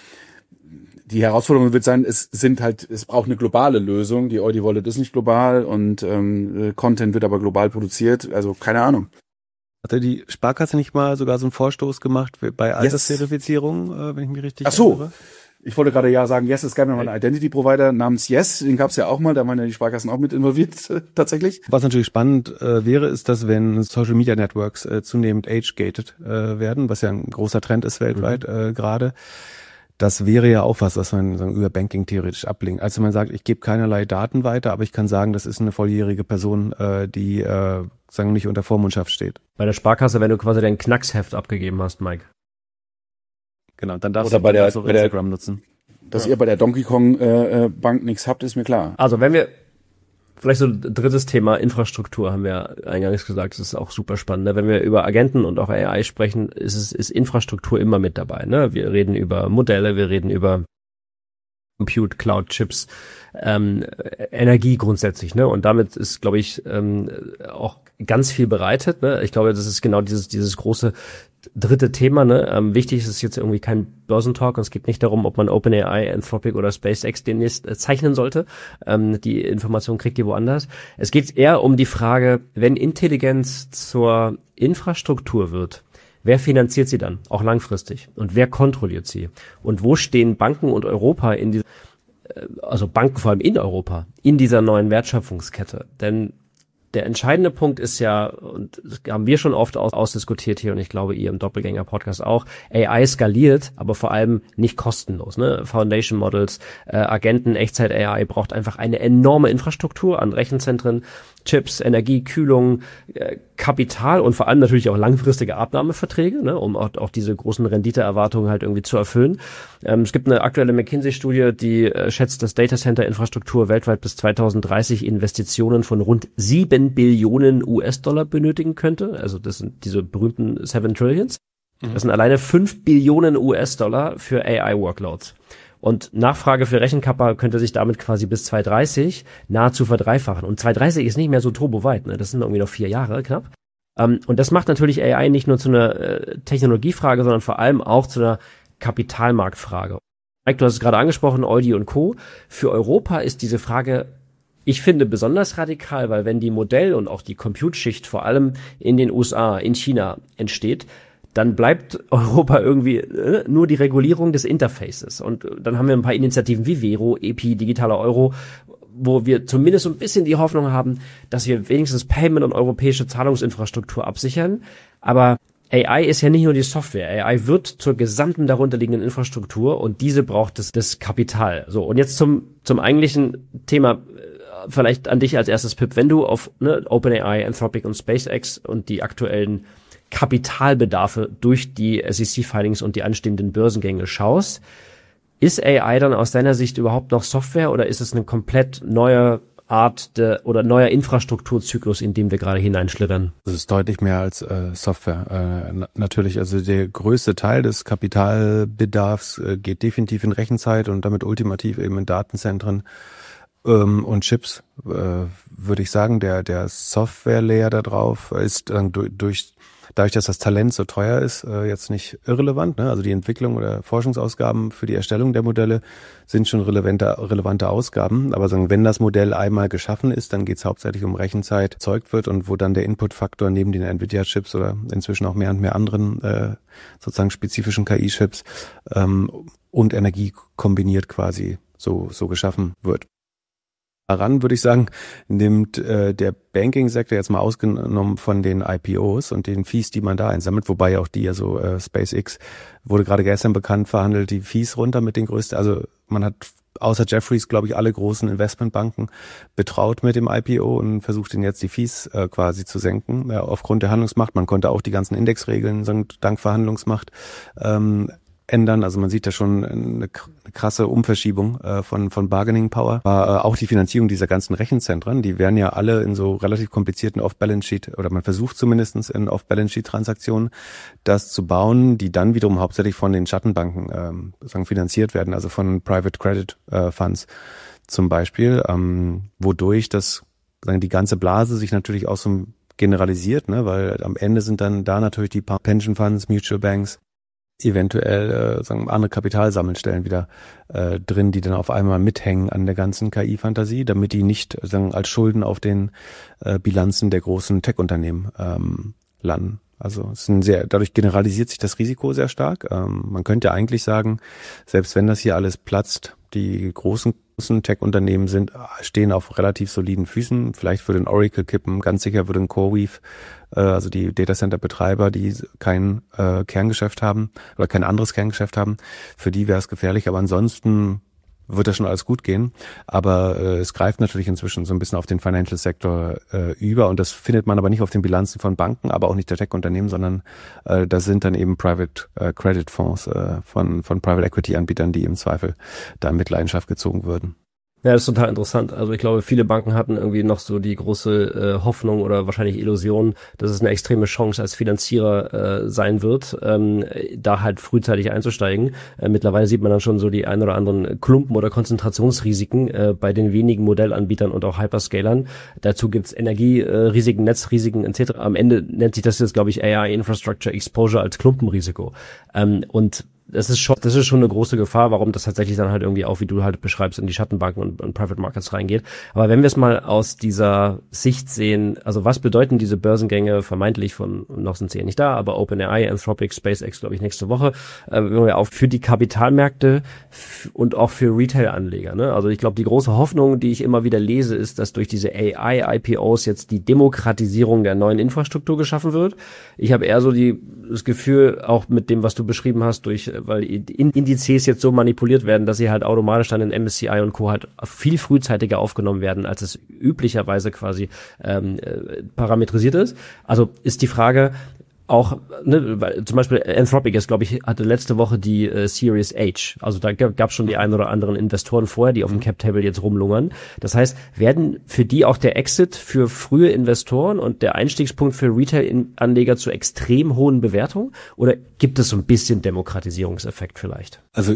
die Herausforderung wird sein, es sind halt, es braucht eine globale Lösung. Die Eudi Wallet ist nicht global und ähm, Content wird aber global produziert. Also keine Ahnung. Hatte die Sparkasse nicht mal sogar so einen Vorstoß gemacht bei Altersverifizierung, yes. äh, wenn ich mich richtig Ach so. erinnere? Ich wollte gerade ja sagen, Yes, es gab ja mal einen Identity-Provider namens Yes, den gab es ja auch mal, da waren ja die Sparkassen auch mit involviert, äh, tatsächlich. Was natürlich spannend äh, wäre, ist, dass wenn Social-Media-Networks äh, zunehmend age-gated äh, werden, was ja ein großer Trend ist weltweit mhm. äh, gerade, das wäre ja auch was, was man sagen, über Banking theoretisch ablehnt. Also man sagt, ich gebe keinerlei Daten weiter, aber ich kann sagen, das ist eine volljährige Person, äh, die äh, sagen nicht unter Vormundschaft steht. Bei der Sparkasse, wenn du quasi dein Knacksheft abgegeben hast, Mike. Genau, dann darfst Oder du bei der, das auf bei der, Instagram nutzen. Dass ja. ihr bei der Donkey Kong äh, Bank nichts habt, ist mir klar. Also wenn wir, vielleicht so ein drittes Thema, Infrastruktur, haben wir eingangs gesagt, das ist auch super spannend. Ne? Wenn wir über Agenten und auch A I sprechen, ist es ist Infrastruktur immer mit dabei. Ne? Wir reden über Modelle, wir reden über Compute, Cloud, Chips, ähm, Energie grundsätzlich. Ne? Und damit ist, glaube ich, ähm, auch ganz viel bereitet. Ne? Ich glaube, das ist genau dieses dieses große dritte Thema. Ne? Ähm, wichtig ist es jetzt irgendwie kein Börsentalk und es geht nicht darum, ob man OpenAI, Anthropic oder SpaceX demnächst äh, zeichnen sollte. Ähm, die Information kriegt ihr woanders. Es geht eher um die Frage, wenn Intelligenz zur Infrastruktur wird, wer finanziert sie dann, auch langfristig? Und wer kontrolliert sie? Und wo stehen Banken und Europa in dieser, also Banken vor allem in Europa, in dieser neuen Wertschöpfungskette? Denn der entscheidende Punkt ist ja, und das haben wir schon oft aus, ausdiskutiert hier und ich glaube ihr im Doppelgänger-Podcast auch, A I skaliert, aber vor allem nicht kostenlos. Ne? Foundation Models, äh, Agenten, Echtzeit-A I braucht einfach eine enorme Infrastruktur an Rechenzentren, Chips, Energie, Kühlung, äh, Kapital und vor allem natürlich auch langfristige Abnahmeverträge, ne, um auch, auch diese großen Renditeerwartungen halt irgendwie zu erfüllen. Ähm, es gibt eine aktuelle McKinsey-Studie, die äh, schätzt, dass Datacenter-Infrastruktur weltweit bis zweitausenddreißig Investitionen von rund sieben Billionen U S-Dollar benötigen könnte. Also das sind diese berühmten Seven Trillions. Das sind alleine fünf Billionen U S-Dollar für A I-Workloads. Und Nachfrage für Rechenkappa könnte sich damit quasi bis zweitausenddreißig nahezu verdreifachen. Und zweitausenddreißig ist nicht mehr so turboweit, ne? Das sind irgendwie noch vier Jahre knapp. Um, und das macht natürlich A I nicht nur zu einer äh, Technologiefrage, sondern vor allem auch zu einer Kapitalmarktfrage. Mike, du hast es gerade angesprochen, Audi und Co. Für Europa ist diese Frage, ich finde, besonders radikal, weil wenn die Modell- und auch die Compute-Schicht vor allem in den U S A, in China entsteht, dann bleibt Europa irgendwie äh, nur die Regulierung des Interfaces. Und äh, dann haben wir ein paar Initiativen wie Vero, E P I, Digitaler Euro, wo wir zumindest so ein bisschen die Hoffnung haben, dass wir wenigstens Payment und europäische Zahlungsinfrastruktur absichern. Aber A I ist ja nicht nur die Software. A I wird zur gesamten darunterliegenden Infrastruktur und diese braucht das, das Kapital. So, und jetzt zum, zum eigentlichen Thema, vielleicht an dich als erstes, Pip. Wenn du auf ne, OpenAI, Anthropic und SpaceX und die aktuellen Kapitalbedarfe durch die S E C-Filings und die anstehenden Börsengänge schaust, ist A I dann aus deiner Sicht überhaupt noch Software oder ist es eine komplett neue Art de, oder neuer Infrastrukturzyklus, in dem wir gerade hineinschlittern? Das ist deutlich mehr als äh, Software. Äh, na, natürlich, also der größte Teil des Kapitalbedarfs äh, geht definitiv in Rechenzeit und damit ultimativ eben in Datenzentren ähm, und Chips. Äh, würde ich sagen, der der Software-Layer da drauf ist äh, durch, durch Dadurch, dass das Talent so teuer ist, äh, jetzt nicht irrelevant. Ne? Also die Entwicklung oder Forschungsausgaben für die Erstellung der Modelle sind schon relevante, relevante Ausgaben. Aber sagen, wenn das Modell einmal geschaffen ist, dann geht es hauptsächlich um Rechenzeit, erzeugt wird und wo dann der Inputfaktor neben den Nvidia-Chips oder inzwischen auch mehr und mehr anderen äh, sozusagen spezifischen K I-Chips ähm, und Energie kombiniert quasi so so geschaffen wird. Daran würde ich sagen, nimmt äh, der Banking-Sektor jetzt mal ausgenommen von den I P Os und den Fees, die man da einsammelt, wobei auch die, also äh, SpaceX wurde gerade gestern bekannt, verhandelt die Fees runter mit den größten, also man hat außer Jefferies, glaube ich, alle großen Investmentbanken betraut mit dem I P O und versucht ihnen jetzt die Fees äh, quasi zu senken, äh, aufgrund der Handlungsmacht. Man konnte auch die ganzen Indexregeln sagen, dank Verhandlungsmacht ähm, ändern. Also man sieht da schon eine krasse Umverschiebung äh, von von Bargaining Power. Aber äh, auch die Finanzierung dieser ganzen Rechenzentren, die werden ja alle in so relativ komplizierten Off-Balance-Sheet oder man versucht zumindest in Off-Balance-Sheet-Transaktionen das zu bauen, die dann wiederum hauptsächlich von den Schattenbanken ähm, sagen finanziert werden, also von Private Credit äh, Funds zum Beispiel, ähm, wodurch das sagen die ganze Blase sich natürlich auch so generalisiert, ne, weil am Ende sind dann da natürlich die Pension Funds, Mutual Banks, eventuell äh, sagen andere Kapitalsammelstellen wieder äh, drin, die dann auf einmal mithängen an der ganzen K I-Fantasie, damit die nicht sagen als Schulden auf den äh, Bilanzen der großen Tech-Unternehmen ähm, landen. Also es ist ein sehr, dadurch generalisiert sich das Risiko sehr stark. Ähm, man könnte eigentlich sagen, selbst wenn das hier alles platzt, die großen Tech-Unternehmen sind, stehen auf relativ soliden Füßen. Vielleicht würde ein Oracle kippen, ganz sicher würde ein CoreWeave, äh, also die Datacenter-Betreiber, die kein äh, Kerngeschäft haben oder kein anderes Kerngeschäft haben, für die wäre es gefährlich. Aber ansonsten wird das schon alles gut gehen. Aber äh, es greift natürlich inzwischen so ein bisschen auf den Financial Sektor äh, über und das findet man aber nicht auf den Bilanzen von Banken, aber auch nicht der Tech-Unternehmen, sondern äh, das sind dann eben Private äh, Credit Fonds äh, von von Private Equity Anbietern, die im Zweifel da in Mitleidenschaft gezogen würden. Ja, das ist total interessant. Also ich glaube, viele Banken hatten irgendwie noch so die große äh, Hoffnung oder wahrscheinlich Illusion, dass es eine extreme Chance als Finanzierer äh, sein wird, ähm, da halt frühzeitig einzusteigen. Äh, mittlerweile sieht man dann schon so die ein oder anderen Klumpen oder Konzentrationsrisiken äh, bei den wenigen Modellanbietern und auch Hyperscalern. Dazu gibt's Energierisiken, Netzrisiken et cetera. Am Ende nennt sich das jetzt, glaube ich, A I Infrastructure Exposure als Klumpenrisiko. Ähm, und Das ist schon, das ist schon eine große Gefahr, warum das tatsächlich dann halt irgendwie auch, wie du halt beschreibst, in die Schattenbanken und, und Private Markets reingeht. Aber wenn wir es mal aus dieser Sicht sehen, also was bedeuten diese Börsengänge vermeintlich von, noch sind sie ja nicht da, aber OpenAI, Anthropic, SpaceX, glaube ich, nächste Woche, äh, auch für die Kapitalmärkte und auch für Retail-Anleger, ne? Also ich glaube, die große Hoffnung, die ich immer wieder lese, ist, dass durch diese A I-I P Os jetzt die Demokratisierung der neuen Infrastruktur geschaffen wird. Ich habe eher so die, das Gefühl, auch mit dem, was du beschrieben hast, durch weil Indizes jetzt so manipuliert werden, dass sie halt automatisch dann in M S C I und Co. halt viel frühzeitiger aufgenommen werden, als es üblicherweise quasi ähm, parametrisiert ist. Also ist die Frage auch, ne, weil zum Beispiel Anthropic ist, glaube ich, hatte letzte Woche die äh, Series H. Also da gab es schon die ein oder anderen Investoren vorher, die auf dem Cap-Table jetzt rumlungern. Das heißt, werden für die auch der Exit für frühe Investoren und der Einstiegspunkt für Retail-Anleger zu extrem hohen Bewertungen? Oder gibt es so ein bisschen Demokratisierungseffekt vielleicht? Also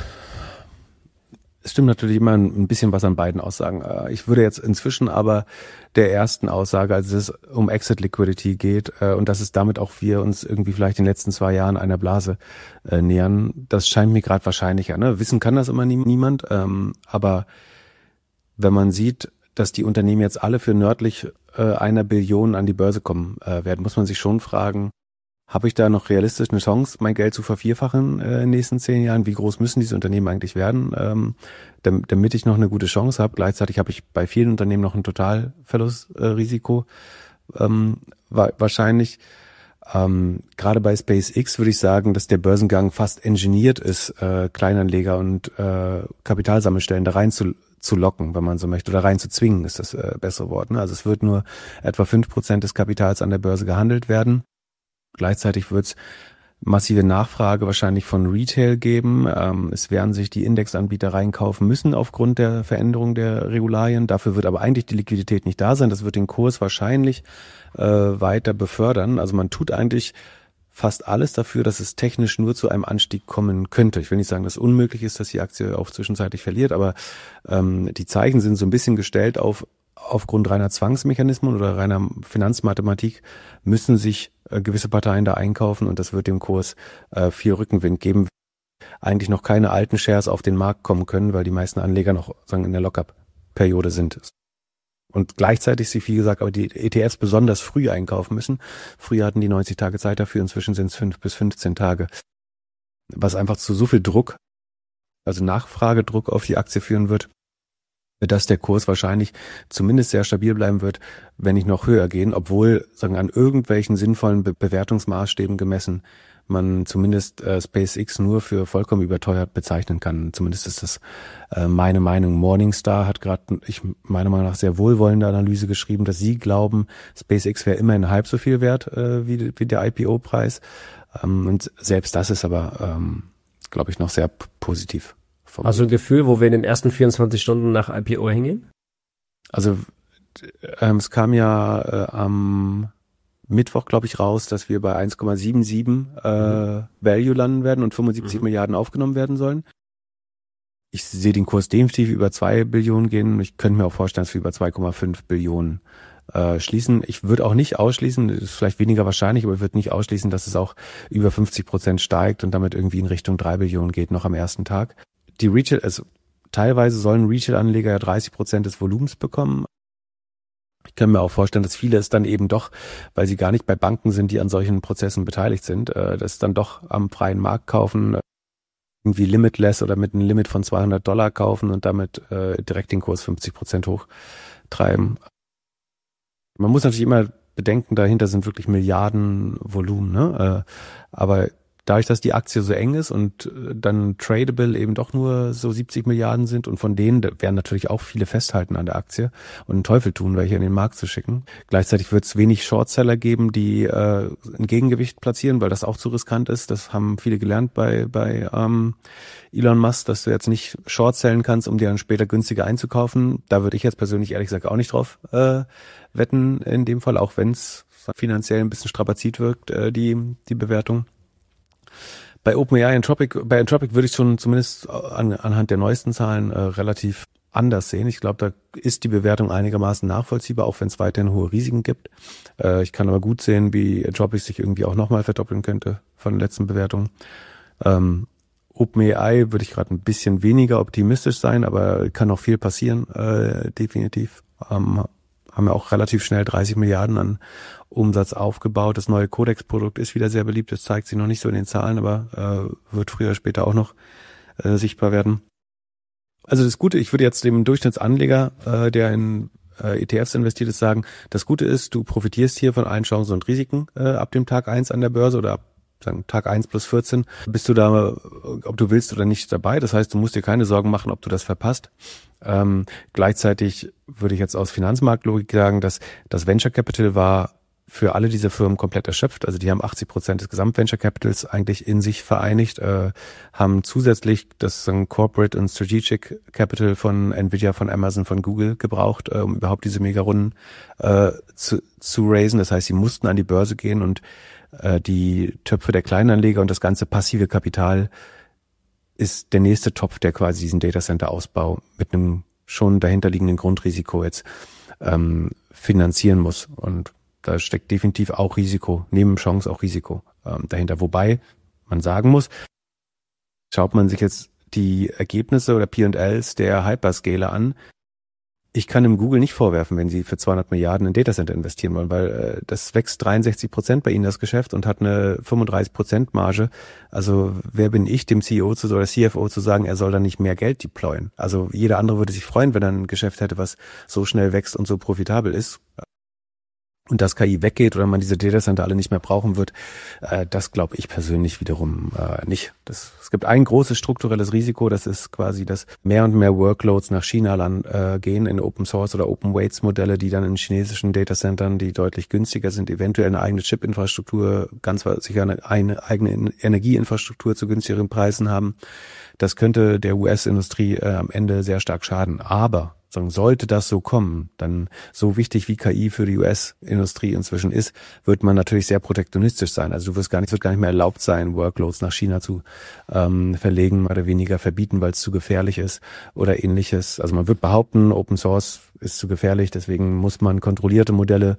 es stimmt natürlich immer ein bisschen was an beiden Aussagen. Ich würde jetzt inzwischen aber der ersten Aussage, als es um Exit Liquidity geht und dass es damit auch wir uns irgendwie vielleicht in den letzten zwei Jahren einer Blase äh, nähern, das scheint mir gerade wahrscheinlicher. Ne? Wissen kann das immer nie, niemand, ähm, aber wenn man sieht, dass die Unternehmen jetzt alle für nördlich äh, einer Billion an die Börse kommen äh, werden, muss man sich schon fragen, habe ich da noch realistisch eine Chance, mein Geld zu vervierfachen äh, in den nächsten zehn Jahren? Wie groß müssen diese Unternehmen eigentlich werden, ähm, damit, damit ich noch eine gute Chance habe? Gleichzeitig habe ich bei vielen Unternehmen noch ein Totalverlustrisiko äh, ähm, wa- wahrscheinlich. Ähm, gerade bei SpaceX würde ich sagen, dass der Börsengang fast engineert ist, äh, Kleinanleger und äh, Kapitalsammelstellen da rein zu zu locken, wenn man so möchte, oder rein zu zwingen, ist das äh, bessere Wort. Ne? Also es wird nur etwa fünf Prozent des Kapitals an der Börse gehandelt werden. Gleichzeitig wird es massive Nachfrage wahrscheinlich von Retail geben. Ähm, es werden sich die Indexanbieter reinkaufen müssen aufgrund der Veränderung der Regularien. Dafür wird aber eigentlich die Liquidität nicht da sein. Das wird den Kurs wahrscheinlich äh, weiter befördern. Also man tut eigentlich fast alles dafür, dass es technisch nur zu einem Anstieg kommen könnte. Ich will nicht sagen, dass es unmöglich ist, dass die Aktie auch zwischenzeitlich verliert, aber ähm, die Zeichen sind so ein bisschen gestellt auf aufgrund reiner Zwangsmechanismen oder reiner Finanzmathematik müssen sich äh, gewisse Parteien da einkaufen und das wird dem Kurs äh, viel Rückenwind geben. Eigentlich noch keine alten Shares auf den Markt kommen können, weil die meisten Anleger noch sagen in der Lockup-Periode sind. Und gleichzeitig sie, wie gesagt, aber die E T Fs besonders früh einkaufen müssen. Früher hatten die neunzig Tage Zeit dafür, inzwischen sind es fünf bis fünfzehn Tage. Was einfach zu so viel Druck, also Nachfragedruck auf die Aktie führen wird, dass der Kurs wahrscheinlich zumindest sehr stabil bleiben wird, wenn nicht noch höher gehen, obwohl sagen an irgendwelchen sinnvollen Be- Bewertungsmaßstäben gemessen man zumindest äh, SpaceX nur für vollkommen überteuert bezeichnen kann. Zumindest ist das äh, meine Meinung. Morningstar hat gerade, ich meiner Meinung nach, sehr wohlwollende Analyse geschrieben, dass sie glauben, SpaceX wäre immerhin halb so viel wert äh, wie, wie der I P O-Preis. Ähm, und selbst das ist aber, ähm, glaube ich, noch sehr p- positiv. Also ein Gefühl, wo wir in den ersten vierundzwanzig Stunden nach I P O hingehen? Also ähm, es kam ja äh, am Mittwoch, glaube ich, raus, dass wir bei eins Komma siebenundsiebzig äh, Value landen werden und fünfundsiebzig mhm. Milliarden aufgenommen werden sollen. Ich sehe den Kurs definitiv über zwei Billionen gehen. Ich könnte mir auch vorstellen, dass wir über zwei Komma fünf Billionen äh, schließen. Ich würde auch nicht ausschließen, das ist vielleicht weniger wahrscheinlich, aber ich würde nicht ausschließen, dass es auch über fünfzig Prozent steigt und damit irgendwie in Richtung drei Billionen geht, noch am ersten Tag. Die Retail, also teilweise sollen Retail-Anleger ja dreißig Prozent des Volumens bekommen. Ich kann mir auch vorstellen, dass viele es dann eben doch, weil sie gar nicht bei Banken sind, die an solchen Prozessen beteiligt sind, das dann doch am freien Markt kaufen, irgendwie limitless oder mit einem Limit von zweihundert Dollar kaufen und damit direkt den Kurs fünfzig Prozent hochtreiben. Man muss natürlich immer bedenken, dahinter sind wirklich Milliarden Volumen, ne? Aber dadurch, dass die Aktie so eng ist und dann tradable eben doch nur so siebzig Milliarden sind und von denen werden natürlich auch viele festhalten an der Aktie und einen Teufel tun, welche in den Markt zu schicken. Gleichzeitig wird es wenig Shortseller geben, die äh, ein Gegengewicht platzieren, weil das auch zu riskant ist. Das haben viele gelernt bei bei ähm, Elon Musk, dass du jetzt nicht Shortsellen kannst, um dir dann später günstiger einzukaufen. Da würde ich jetzt persönlich ehrlich gesagt auch nicht drauf äh, wetten in dem Fall, auch wenn es finanziell ein bisschen strapaziert wirkt, äh, die die Bewertung. Bei OpenAI, Anthropic, bei Anthropic würde ich schon zumindest an, anhand der neuesten Zahlen äh, relativ anders sehen. Ich glaube, da ist die Bewertung einigermaßen nachvollziehbar, auch wenn es weiterhin hohe Risiken gibt. Äh, ich kann aber gut sehen, wie Anthropic sich irgendwie auch nochmal verdoppeln könnte von den letzten Bewertungen. Ähm, OpenAI würde ich gerade ein bisschen weniger optimistisch sein, aber kann noch viel passieren, äh, definitiv. Ähm, haben ja auch relativ schnell dreißig Milliarden an Umsatz aufgebaut. Das neue Codex-Produkt ist wieder sehr beliebt. Das zeigt sich noch nicht so in den Zahlen, aber äh, wird früher oder später auch noch äh, sichtbar werden. Also das Gute, ich würde jetzt dem Durchschnittsanleger, äh, der in äh, E T Fs investiert ist, sagen, das Gute ist, du profitierst hier von allen Chancen und Risiken äh, ab dem Tag eins an der Börse oder ab sagen Tag eins plus vierzehn. Bist du da, ob du willst oder nicht, dabei. Das heißt, du musst dir keine Sorgen machen, ob du das verpasst. Ähm, gleichzeitig würde ich jetzt aus Finanzmarktlogik sagen, dass das Venture Capital war für alle diese Firmen komplett erschöpft. Also die haben achtzig Prozent des Gesamt-Venture Capitals eigentlich in sich vereinigt, äh, haben zusätzlich das äh, Corporate und Strategic Capital von Nvidia, von Amazon, von Google gebraucht, äh, um überhaupt diese Megarunden äh, zu, zu raisen. Das heißt, sie mussten an die Börse gehen und äh, die Töpfe der Kleinanleger und das ganze passive Kapital ist der nächste Topf, der quasi diesen Datacenter-Ausbau mit einem schon dahinterliegenden Grundrisiko jetzt ähm, finanzieren muss. Und da steckt definitiv auch Risiko, neben Chance auch Risiko ähm, dahinter. Wobei man sagen muss, schaut man sich jetzt die Ergebnisse oder P und Ls der Hyperscaler an, ich kann dem Google nicht vorwerfen, wenn sie für zweihundert Milliarden in Datacenter investieren wollen, weil äh, das wächst dreiundsechzig Prozent bei ihnen, das Geschäft, und hat eine fünfunddreißig Prozent Marge. Also wer bin ich, dem C E O zu oder C F O zu sagen, er soll da nicht mehr Geld deployen? Also jeder andere würde sich freuen, wenn er ein Geschäft hätte, was so schnell wächst und so profitabel ist. Und dass K I weggeht oder man diese Datacenter alle nicht mehr brauchen wird, äh, das glaube ich persönlich wiederum äh, nicht. Das, es gibt ein großes strukturelles Risiko, das ist quasi, dass mehr und mehr Workloads nach China land, äh, gehen in Open Source oder Open Weights Modelle, die dann in chinesischen Datacentern, die deutlich günstiger sind, eventuell eine eigene Chip-Infrastruktur, ganz sicher eine, eine eigene Energieinfrastruktur zu günstigeren Preisen haben. Das könnte der U S-Industrie äh, am Ende sehr stark schaden. Aber sollte das so kommen, dann so wichtig wie K I für die U S-Industrie inzwischen ist, wird man natürlich sehr protektionistisch sein. Also du wirst gar nicht, wird gar nicht mehr erlaubt sein, Workloads nach China zu ähm, verlegen oder weniger verbieten, weil es zu gefährlich ist oder ähnliches. Also man wird behaupten, Open Source ist zu gefährlich, deswegen muss man kontrollierte Modelle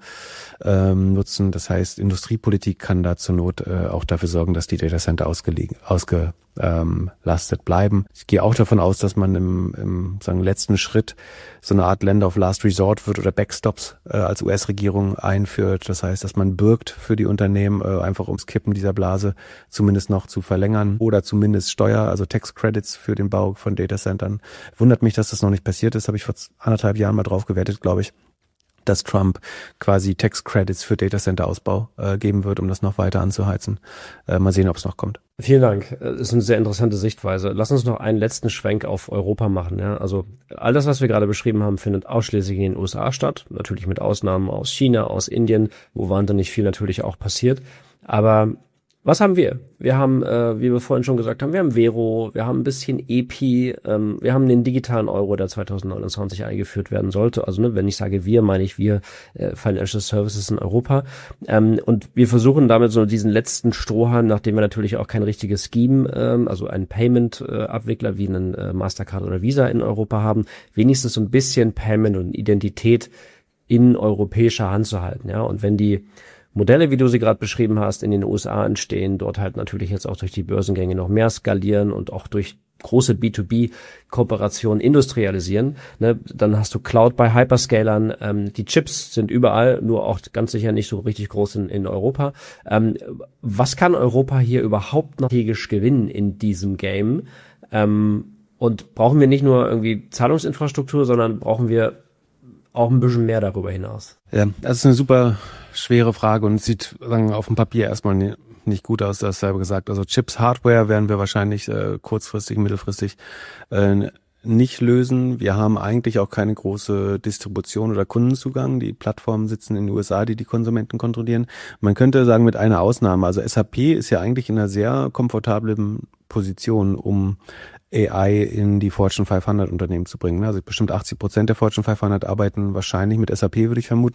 ähm, nutzen. Das heißt, Industriepolitik kann da zur Not äh, auch dafür sorgen, dass die Datacenter ausgelegen, ausge ähm, lastet bleiben. Ich gehe auch davon aus, dass man im, im sagen, letzten Schritt so eine Art Lender of Last Resort wird oder Backstops äh, als U S-Regierung einführt. Das heißt, dass man bürgt für die Unternehmen, äh, einfach ums Kippen dieser Blase zumindest noch zu verlängern oder zumindest Steuer, also Tax Credits für den Bau von Datacentern. Wundert mich, dass das noch nicht passiert ist, habe ich vor anderthalb Jahren mal drauf gewettet, glaube ich, dass Trump quasi Tax Credits für Datacenter-Ausbau äh, geben wird, um das noch weiter anzuheizen. Äh, mal sehen, ob es noch kommt. Vielen Dank. Das ist eine sehr interessante Sichtweise. Lass uns noch einen letzten Schwenk auf Europa machen. Ja? Also all das, was wir gerade beschrieben haben, findet ausschließlich in den U S A statt. Natürlich mit Ausnahmen aus China, aus Indien, wo wahnsinnig viel natürlich auch passiert. Aber was haben wir? Wir haben, äh, wie wir vorhin schon gesagt haben, wir haben Vero, wir haben ein bisschen E P I, ähm, wir haben den digitalen Euro, der zwanzig neunundzwanzig eingeführt werden sollte. Also ne, wenn ich sage wir, meine ich wir, äh, Financial Services in Europa. Ähm, und wir versuchen damit so diesen letzten Strohhalm, nachdem wir natürlich auch kein richtiges Scheme, ähm, also einen Payment-Abwickler wie einen äh, Mastercard oder Visa in Europa haben, wenigstens so ein bisschen Payment und Identität in europäischer Hand zu halten. Ja, und wenn die Modelle, wie du sie gerade beschrieben hast, in den U S A entstehen, dort halt natürlich jetzt auch durch die Börsengänge noch mehr skalieren und auch durch große B zwei B-Kooperationen industrialisieren, ne, dann hast du Cloud bei Hyperscalern, ähm, die Chips sind überall, nur auch ganz sicher nicht so richtig groß in, in Europa. Ähm, was kann Europa hier überhaupt noch strategisch gewinnen in diesem Game? Ähm, und brauchen wir nicht nur irgendwie Zahlungsinfrastruktur, sondern brauchen wir auch ein bisschen mehr darüber hinaus? Ja, das ist eine super schwere Frage und sieht sagen, auf dem Papier erstmal nicht gut aus, das selber gesagt. Also Chips, Hardware werden wir wahrscheinlich äh, kurzfristig, mittelfristig äh, nicht lösen. Wir haben eigentlich auch keine große Distribution oder Kundenzugang. Die Plattformen sitzen in den U S A, die die Konsumenten kontrollieren. Man könnte sagen, mit einer Ausnahme. Also S A P ist ja eigentlich in einer sehr komfortablen Position, um A I in die Fortune fünfhundert Unternehmen zu bringen. Also bestimmt achtzig Prozent der Fortune fünfhundert arbeiten wahrscheinlich mit S A P, würde ich vermuten.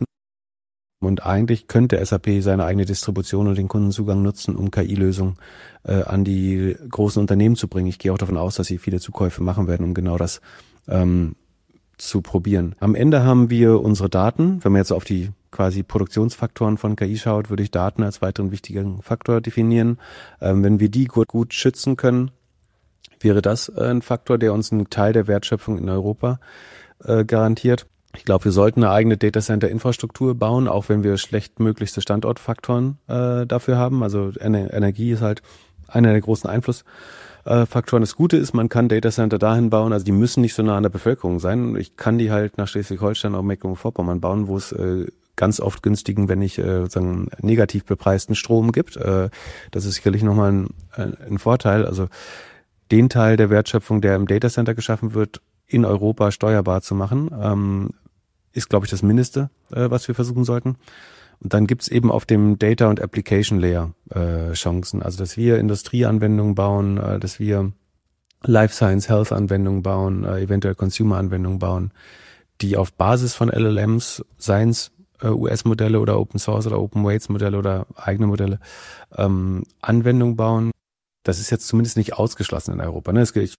Und eigentlich könnte S A P seine eigene Distribution und den Kundenzugang nutzen, um K I-Lösungen äh, an die großen Unternehmen zu bringen. Ich gehe auch davon aus, dass sie viele Zukäufe machen werden, um genau das ähm, zu probieren. Am Ende haben wir unsere Daten. Wenn man jetzt auf die quasi Produktionsfaktoren von K I schaut, würde ich Daten als weiteren wichtigen Faktor definieren. Ähm, wenn wir die gut, gut schützen können, wäre das äh, ein Faktor, der uns einen Teil der Wertschöpfung in Europa äh, garantiert. Ich glaube, wir sollten eine eigene Datacenter-Infrastruktur bauen, auch wenn wir schlechtmöglichste Standortfaktoren äh, dafür haben. Also Ener- Energie ist halt einer der großen Einflussfaktoren. Das Gute ist, man kann Datacenter dahin bauen, also die müssen nicht so nah an der Bevölkerung sein. Ich kann die halt nach Schleswig-Holstein, auch Mecklenburg-Vorpommern bauen, wo es äh, ganz oft günstigen, wenn nicht äh, sozusagen negativ bepreisten Strom gibt. Äh, das ist sicherlich nochmal ein, ein Vorteil. Also den Teil der Wertschöpfung, der im Datacenter geschaffen wird, in Europa steuerbar zu machen, ähm, ist, glaube ich, das Mindeste, äh, was wir versuchen sollten. Und dann gibt's eben auf dem Data- und Application-Layer äh, Chancen. Also, dass wir Industrieanwendungen bauen, äh, dass wir Life Science, Health-Anwendungen bauen, äh, eventuell Consumer-Anwendungen bauen, die auf Basis von L L Ms, seien es äh, U S-Modelle oder Open Source oder Open Weights-Modelle oder eigene Modelle, ähm, Anwendungen bauen. Das ist jetzt zumindest nicht ausgeschlossen in Europa. Ne? Es geht,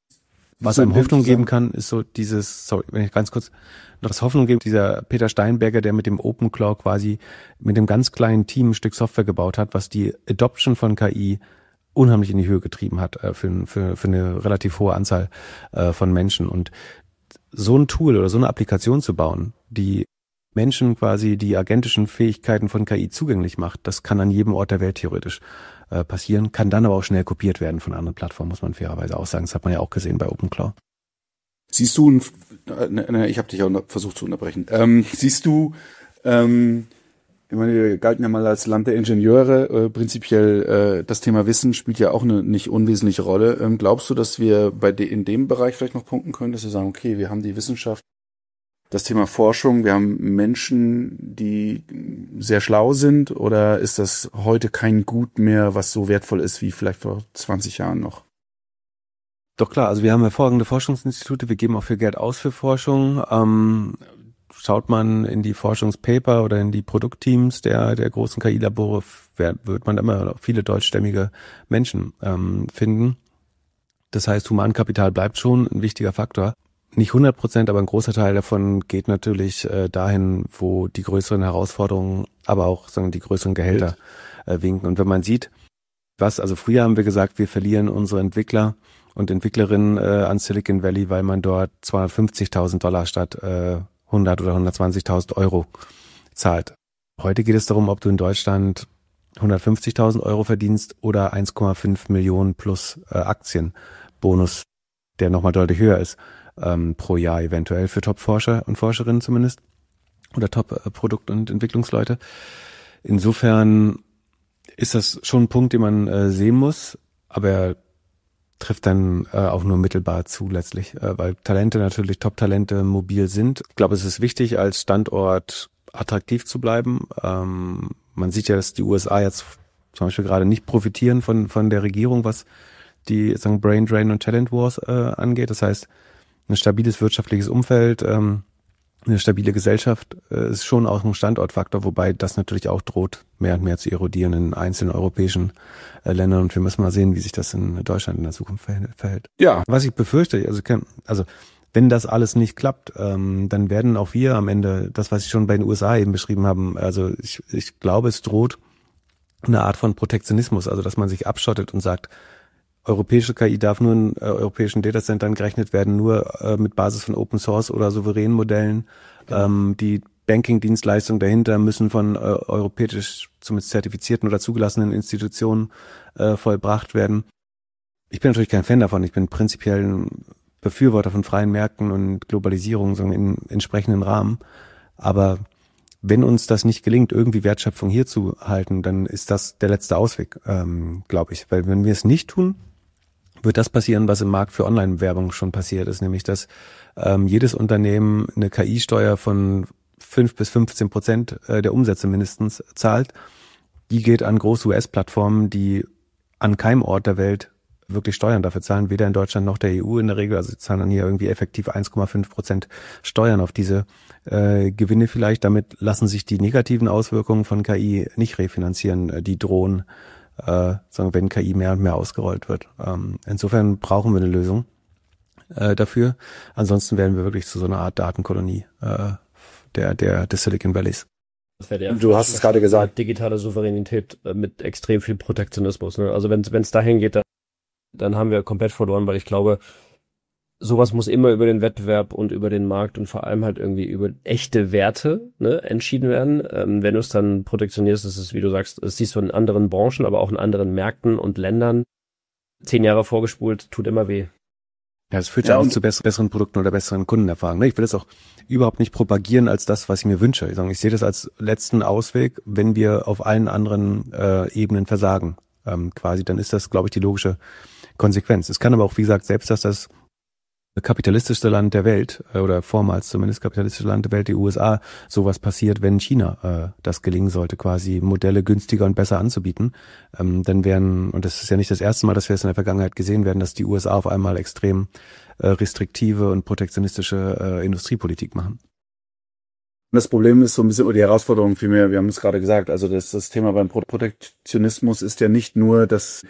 was einem Hoffnung geben kann, ist so dieses, sorry, wenn ich ganz kurz noch das Hoffnung gebe, dieser Peter Steinberger, der mit dem OpenClaw quasi mit dem ganz kleinen Team ein Stück Software gebaut hat, was die Adoption von K I unheimlich in die Höhe getrieben hat äh, für, für, für eine relativ hohe Anzahl äh, von Menschen. Und so ein Tool oder so eine Applikation zu bauen, die Menschen quasi die agentischen Fähigkeiten von K I zugänglich macht, das kann an jedem Ort der Welt theoretisch äh, passieren, kann dann aber auch schnell kopiert werden von anderen Plattformen, muss man fairerweise auch sagen. Das hat man ja auch gesehen bei OpenClaw. Siehst du, ein, ne, ne, ich habe dich auch versucht zu unterbrechen, ähm, siehst du, ähm, ich meine, wir galten ja mal als Land der Ingenieure, äh, prinzipiell äh, das Thema Wissen spielt ja auch eine nicht unwesentliche Rolle. Ähm, glaubst du, dass wir bei de, in dem Bereich vielleicht noch punkten können, dass wir sagen, okay, wir haben die Wissenschaft, das Thema Forschung, wir haben Menschen, die sehr schlau sind, oder ist das heute kein Gut mehr, was so wertvoll ist wie vielleicht vor zwanzig Jahren noch? Doch klar, also wir haben hervorragende Forschungsinstitute, wir geben auch viel Geld aus für Forschung. Ähm, schaut man in die Forschungspaper oder in die Produktteams der der großen K I-Labore, wird man immer viele deutschstämmige Menschen ähm, finden. Das heißt, Humankapital bleibt schon ein wichtiger Faktor. Nicht hundert Prozent, aber ein großer Teil davon geht natürlich äh, dahin, wo die größeren Herausforderungen, aber auch sagen die größeren Gehälter äh, winken. Und wenn man sieht, was, also früher haben wir gesagt, wir verlieren unsere Entwickler und Entwicklerinnen äh, an Silicon Valley, weil man dort zweihundertfünfzigtausend Dollar statt äh, hundert oder hundertzwanzigtausend Euro zahlt. Heute geht es darum, ob du in Deutschland hundertfünfzigtausend Euro verdienst oder eins Komma fünf Millionen plus äh, Aktienbonus, der nochmal deutlich höher ist. Ähm, pro Jahr eventuell für Top-Forscher und Forscherinnen zumindest oder Top-Produkt- und Entwicklungsleute. Insofern ist das schon ein Punkt, den man äh, sehen muss, aber er trifft dann äh, auch nur mittelbar zu letztlich, äh, weil Talente natürlich, Top-Talente mobil sind. Ich glaube, es ist wichtig, als Standort attraktiv zu bleiben. Ähm, man sieht ja, dass die U S A jetzt zum Beispiel gerade nicht profitieren von von der Regierung, was die sagen Brain Drain und Talent Wars äh, angeht. Das heißt, ein stabiles wirtschaftliches Umfeld, ähm, eine stabile Gesellschaft äh, ist schon auch ein Standortfaktor, wobei das natürlich auch droht, mehr und mehr zu erodieren in einzelnen europäischen äh, Ländern. Und wir müssen mal sehen, wie sich das in Deutschland in der Zukunft verhält. Ja. Was ich befürchte, also, also wenn das alles nicht klappt, ähm, dann werden auch wir am Ende, das, was ich schon bei den U S A eben beschrieben habe, also ich, ich glaube, es droht eine Art von Protektionismus, also dass man sich abschottet und sagt, europäische K I darf nur in äh, europäischen Datacentern gerechnet werden, nur äh, mit Basis von Open Source oder souveränen Modellen. Genau. Ähm, die Banking-Dienstleistungen dahinter müssen von äh, europäisch zumindest zertifizierten oder zugelassenen Institutionen äh, vollbracht werden. Ich bin natürlich kein Fan davon. Ich bin prinzipiell ein Befürworter von freien Märkten und Globalisierung so in entsprechenden Rahmen. Aber wenn uns das nicht gelingt, irgendwie Wertschöpfung hier zu halten, dann ist das der letzte Ausweg, ähm, glaube ich. Weil wenn wir es nicht tun, wird das passieren, was im Markt für Online-Werbung schon passiert ist, nämlich dass ähm, jedes Unternehmen eine K I-Steuer von fünf bis fünfzehn Prozent der Umsätze mindestens zahlt. Die geht an große U S-Plattformen, die an keinem Ort der Welt wirklich Steuern dafür zahlen, weder in Deutschland noch der E U in der Regel. Also sie zahlen dann hier irgendwie effektiv eins Komma fünf Prozent Steuern auf diese äh, Gewinne vielleicht. Damit lassen sich die negativen Auswirkungen von K I nicht refinanzieren, die drohen, äh, sagen, wenn K I mehr und mehr ausgerollt wird. Ähm, insofern brauchen wir eine Lösung äh, dafür. Ansonsten werden wir wirklich zu so einer Art Datenkolonie äh, der, der, des Silicon Valleys. Das wäre der du hast es gerade gesagt. Digitale Souveränität mit extrem viel Protektionismus. Ne? Also wenn es dahin geht, dann, dann haben wir komplett verloren, weil ich glaube, sowas muss immer über den Wettbewerb und über den Markt und vor allem halt irgendwie über echte Werte, ne, entschieden werden. Ähm, wenn du es dann protektionierst, ist es, wie du sagst, es siehst du in anderen Branchen, aber auch in anderen Märkten und Ländern. Zehn Jahre vorgespult, tut immer weh. Ja, es führt ja, ja auch zu besseren Produkten oder besseren Kundenerfahrungen. Ich will das auch überhaupt nicht propagieren als das, was ich mir wünsche. Ich, sage, ich sehe das als letzten Ausweg, wenn wir auf allen anderen äh, Ebenen versagen. Ähm, quasi, dann ist das, glaube ich, die logische Konsequenz. Es kann aber auch, wie gesagt, selbst dass das kapitalistischste Land der Welt, äh, oder vormals zumindest kapitalistische Land der Welt, die U S A, sowas passiert, wenn China äh, das gelingen sollte, quasi Modelle günstiger und besser anzubieten, ähm, dann wären, und das ist ja nicht das erste Mal, dass wir es in der Vergangenheit gesehen werden, dass die U S A auf einmal extrem äh, restriktive und protektionistische äh, Industriepolitik machen. Das Problem ist so ein bisschen, oder die Herausforderung vielmehr, wir haben es gerade gesagt, also das, das Thema beim Protektionismus ist ja nicht nur, dass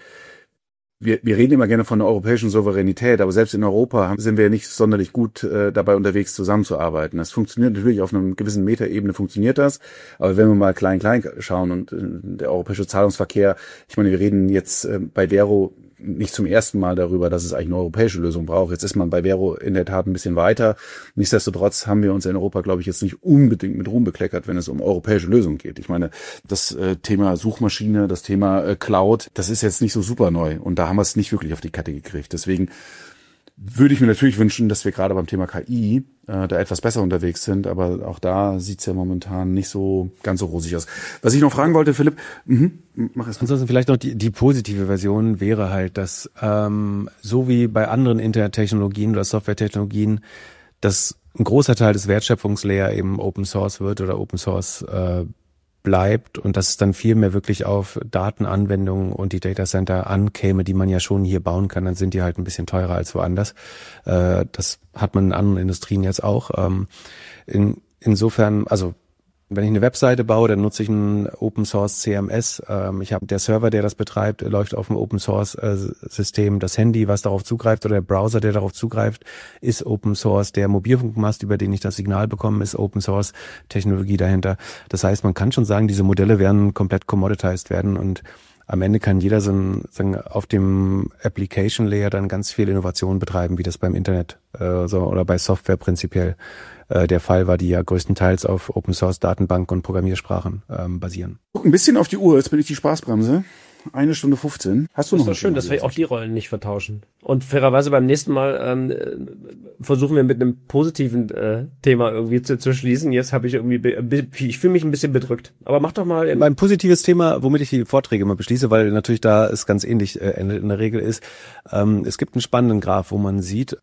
Wir, wir reden immer gerne von der europäischen Souveränität, aber selbst in Europa sind wir nicht sonderlich gut äh, dabei unterwegs, zusammenzuarbeiten. Das funktioniert natürlich auf einer gewissen Metaebene, funktioniert das, aber wenn wir mal klein-klein schauen und äh, der europäische Zahlungsverkehr, ich meine, wir reden jetzt äh, bei Vero nicht zum ersten Mal darüber, dass es eigentlich eine europäische Lösung braucht. Jetzt ist man bei Vero in der Tat ein bisschen weiter. Nichtsdestotrotz haben wir uns in Europa, glaube ich, jetzt nicht unbedingt mit Ruhm bekleckert, wenn es um europäische Lösungen geht. Ich meine, das äh, Thema Suchmaschine, das Thema äh, Cloud, das ist jetzt nicht so super neu und da haben wir es nicht wirklich auf die Kette gekriegt. Deswegen würde ich mir natürlich wünschen, dass wir gerade beim Thema K I äh, da etwas besser unterwegs sind, aber auch da sieht's ja momentan nicht so ganz so rosig aus. Was ich noch fragen wollte, Philipp, mhm, mach es. Ansonsten vielleicht noch die, die positive Version wäre halt, dass ähm, so wie bei anderen Internettechnologien oder Softwaretechnologien, dass ein großer Teil des Wertschöpfungslayer eben Open Source wird oder Open Source äh, bleibt und dass es dann viel mehr wirklich auf Datenanwendungen und die Datacenter ankäme, die man ja schon hier bauen kann, dann sind die halt ein bisschen teurer als woanders. Äh, das hat man in anderen Industrien jetzt auch. Ähm, in, insofern, also wenn ich eine Webseite baue, dann nutze ich ein Open Source C M S. Ähm, ich habe der Server, der das betreibt, läuft auf einem Open Source äh, System. Das Handy, was darauf zugreift, oder der Browser, der darauf zugreift, ist Open Source. Der Mobilfunkmast, über den ich das Signal bekomme, ist Open Source Technologie dahinter. Das heißt, man kann schon sagen, diese Modelle werden komplett commoditized werden und am Ende kann jeder so ein, sagen, auf dem Application Layer dann ganz viel Innovation betreiben, wie das beim Internet äh, so oder bei Software prinzipiell äh, der Fall war, die ja größtenteils auf Open Source Datenbanken und Programmiersprachen ähm, basieren. Guck ein bisschen auf die Uhr, jetzt bin ich die Spaßbremse. Eine Stunde fünfzehn. Hast du das noch? ist doch schön, dass wir auch die Rollen nicht vertauschen. Und fairerweise beim nächsten Mal ähm, versuchen wir mit einem positiven äh, Thema irgendwie zu, zu schließen. Jetzt habe ich irgendwie, ich fühle mich ein bisschen bedrückt. Aber mach doch mal. Mein positives Thema, womit ich die Vorträge immer beschließe, weil natürlich da es ganz ähnlich äh, in der Regel ist. Ähm, es gibt einen spannenden Graph, wo man sieht,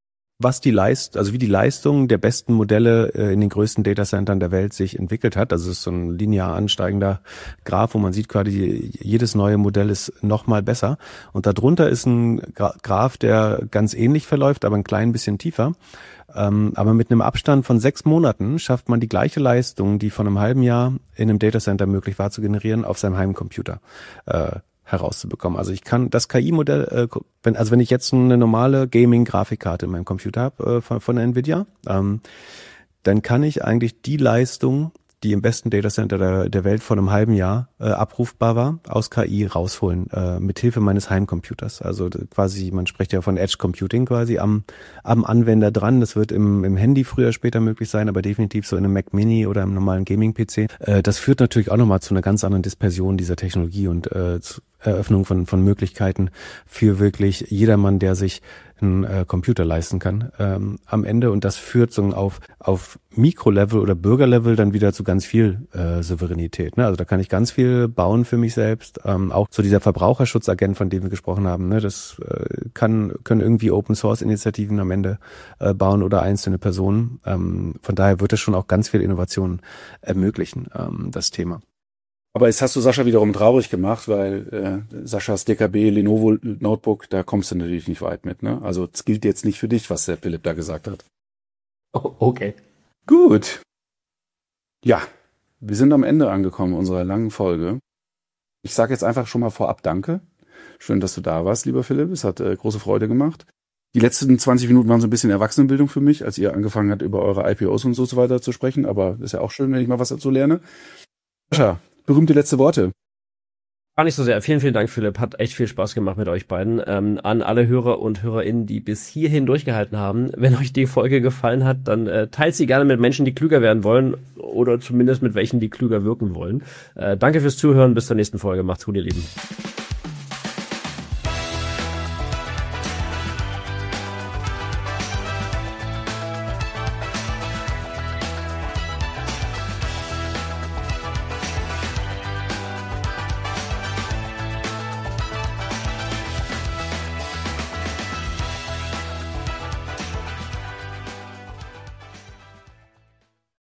was die Leist, also wie die Leistung der besten Modelle äh, in den größten Datacentern der Welt sich entwickelt hat. Also es ist so ein linear ansteigender Graph, wo man sieht quasi, jedes neue Modell ist nochmal besser. Und darunter ist ein Gra- Graph, der ganz ähnlich verläuft, aber ein klein bisschen tiefer. Ähm, aber mit einem Abstand von sechs Monaten schafft man die gleiche Leistung, die von einem halben Jahr in einem Datacenter möglich war zu generieren, auf seinem Heimcomputer äh, herauszubekommen. Also ich kann das K I-Modell, äh, wenn, also wenn ich jetzt eine normale Gaming-Grafikkarte in meinem Computer habe äh, von, von der Nvidia, ähm, dann kann ich eigentlich die Leistung, die im besten Datacenter der, der Welt vor einem halben Jahr äh, abrufbar war, aus K I rausholen, äh, mit Hilfe meines Heimcomputers. Also quasi, man spricht ja von Edge Computing quasi am, am Anwender dran. Das wird im, im Handy früher später möglich sein, aber definitiv so in einem Mac Mini oder im normalen Gaming-P C. Äh, das führt natürlich auch nochmal zu einer ganz anderen Dispersion dieser Technologie und äh, zu Eröffnung von, von Möglichkeiten für wirklich jedermann, der sich ein äh, Computer leisten kann ähm, am Ende. Und das führt so auf, auf Mikrolevel oder Bürgerlevel dann wieder zu ganz viel äh, Souveränität. Ne? Also da kann ich ganz viel bauen für mich selbst. Ähm, auch so dieser Verbraucherschutzagent, von dem wir gesprochen haben, ne? das äh, kann können irgendwie Open-Source-Initiativen am Ende äh, bauen oder einzelne Personen. Ähm, von daher wird es schon auch ganz viel Innovation ermöglichen, ähm, das Thema. Aber jetzt hast du Sascha wiederum traurig gemacht, weil äh, Saschas D K B Lenovo Notebook, da kommst du natürlich nicht weit mit. Ne? Also es gilt jetzt nicht für dich, was der Philipp da gesagt hat. Oh, okay. Gut. Ja, wir sind am Ende angekommen unserer langen Folge. Ich sage jetzt einfach schon mal vorab Danke. Schön, dass du da warst, lieber Philipp. Es hat äh, große Freude gemacht. Die letzten zwanzig Minuten waren so ein bisschen Erwachsenenbildung für mich, als ihr angefangen habt, über eure I P Os und so weiter zu sprechen. Aber ist ja auch schön, wenn ich mal was dazu lerne. Sascha, berühmte letzte Worte. Gar nicht so sehr. Vielen, vielen Dank, Philipp. Hat echt viel Spaß gemacht mit euch beiden. Ähm, an alle Hörer und HörerInnen, die bis hierhin durchgehalten haben. Wenn euch die Folge gefallen hat, dann äh, teilt sie gerne mit Menschen, die klüger werden wollen oder zumindest mit welchen, die klüger wirken wollen. Äh, danke fürs Zuhören. Bis zur nächsten Folge. Macht's gut, ihr Lieben.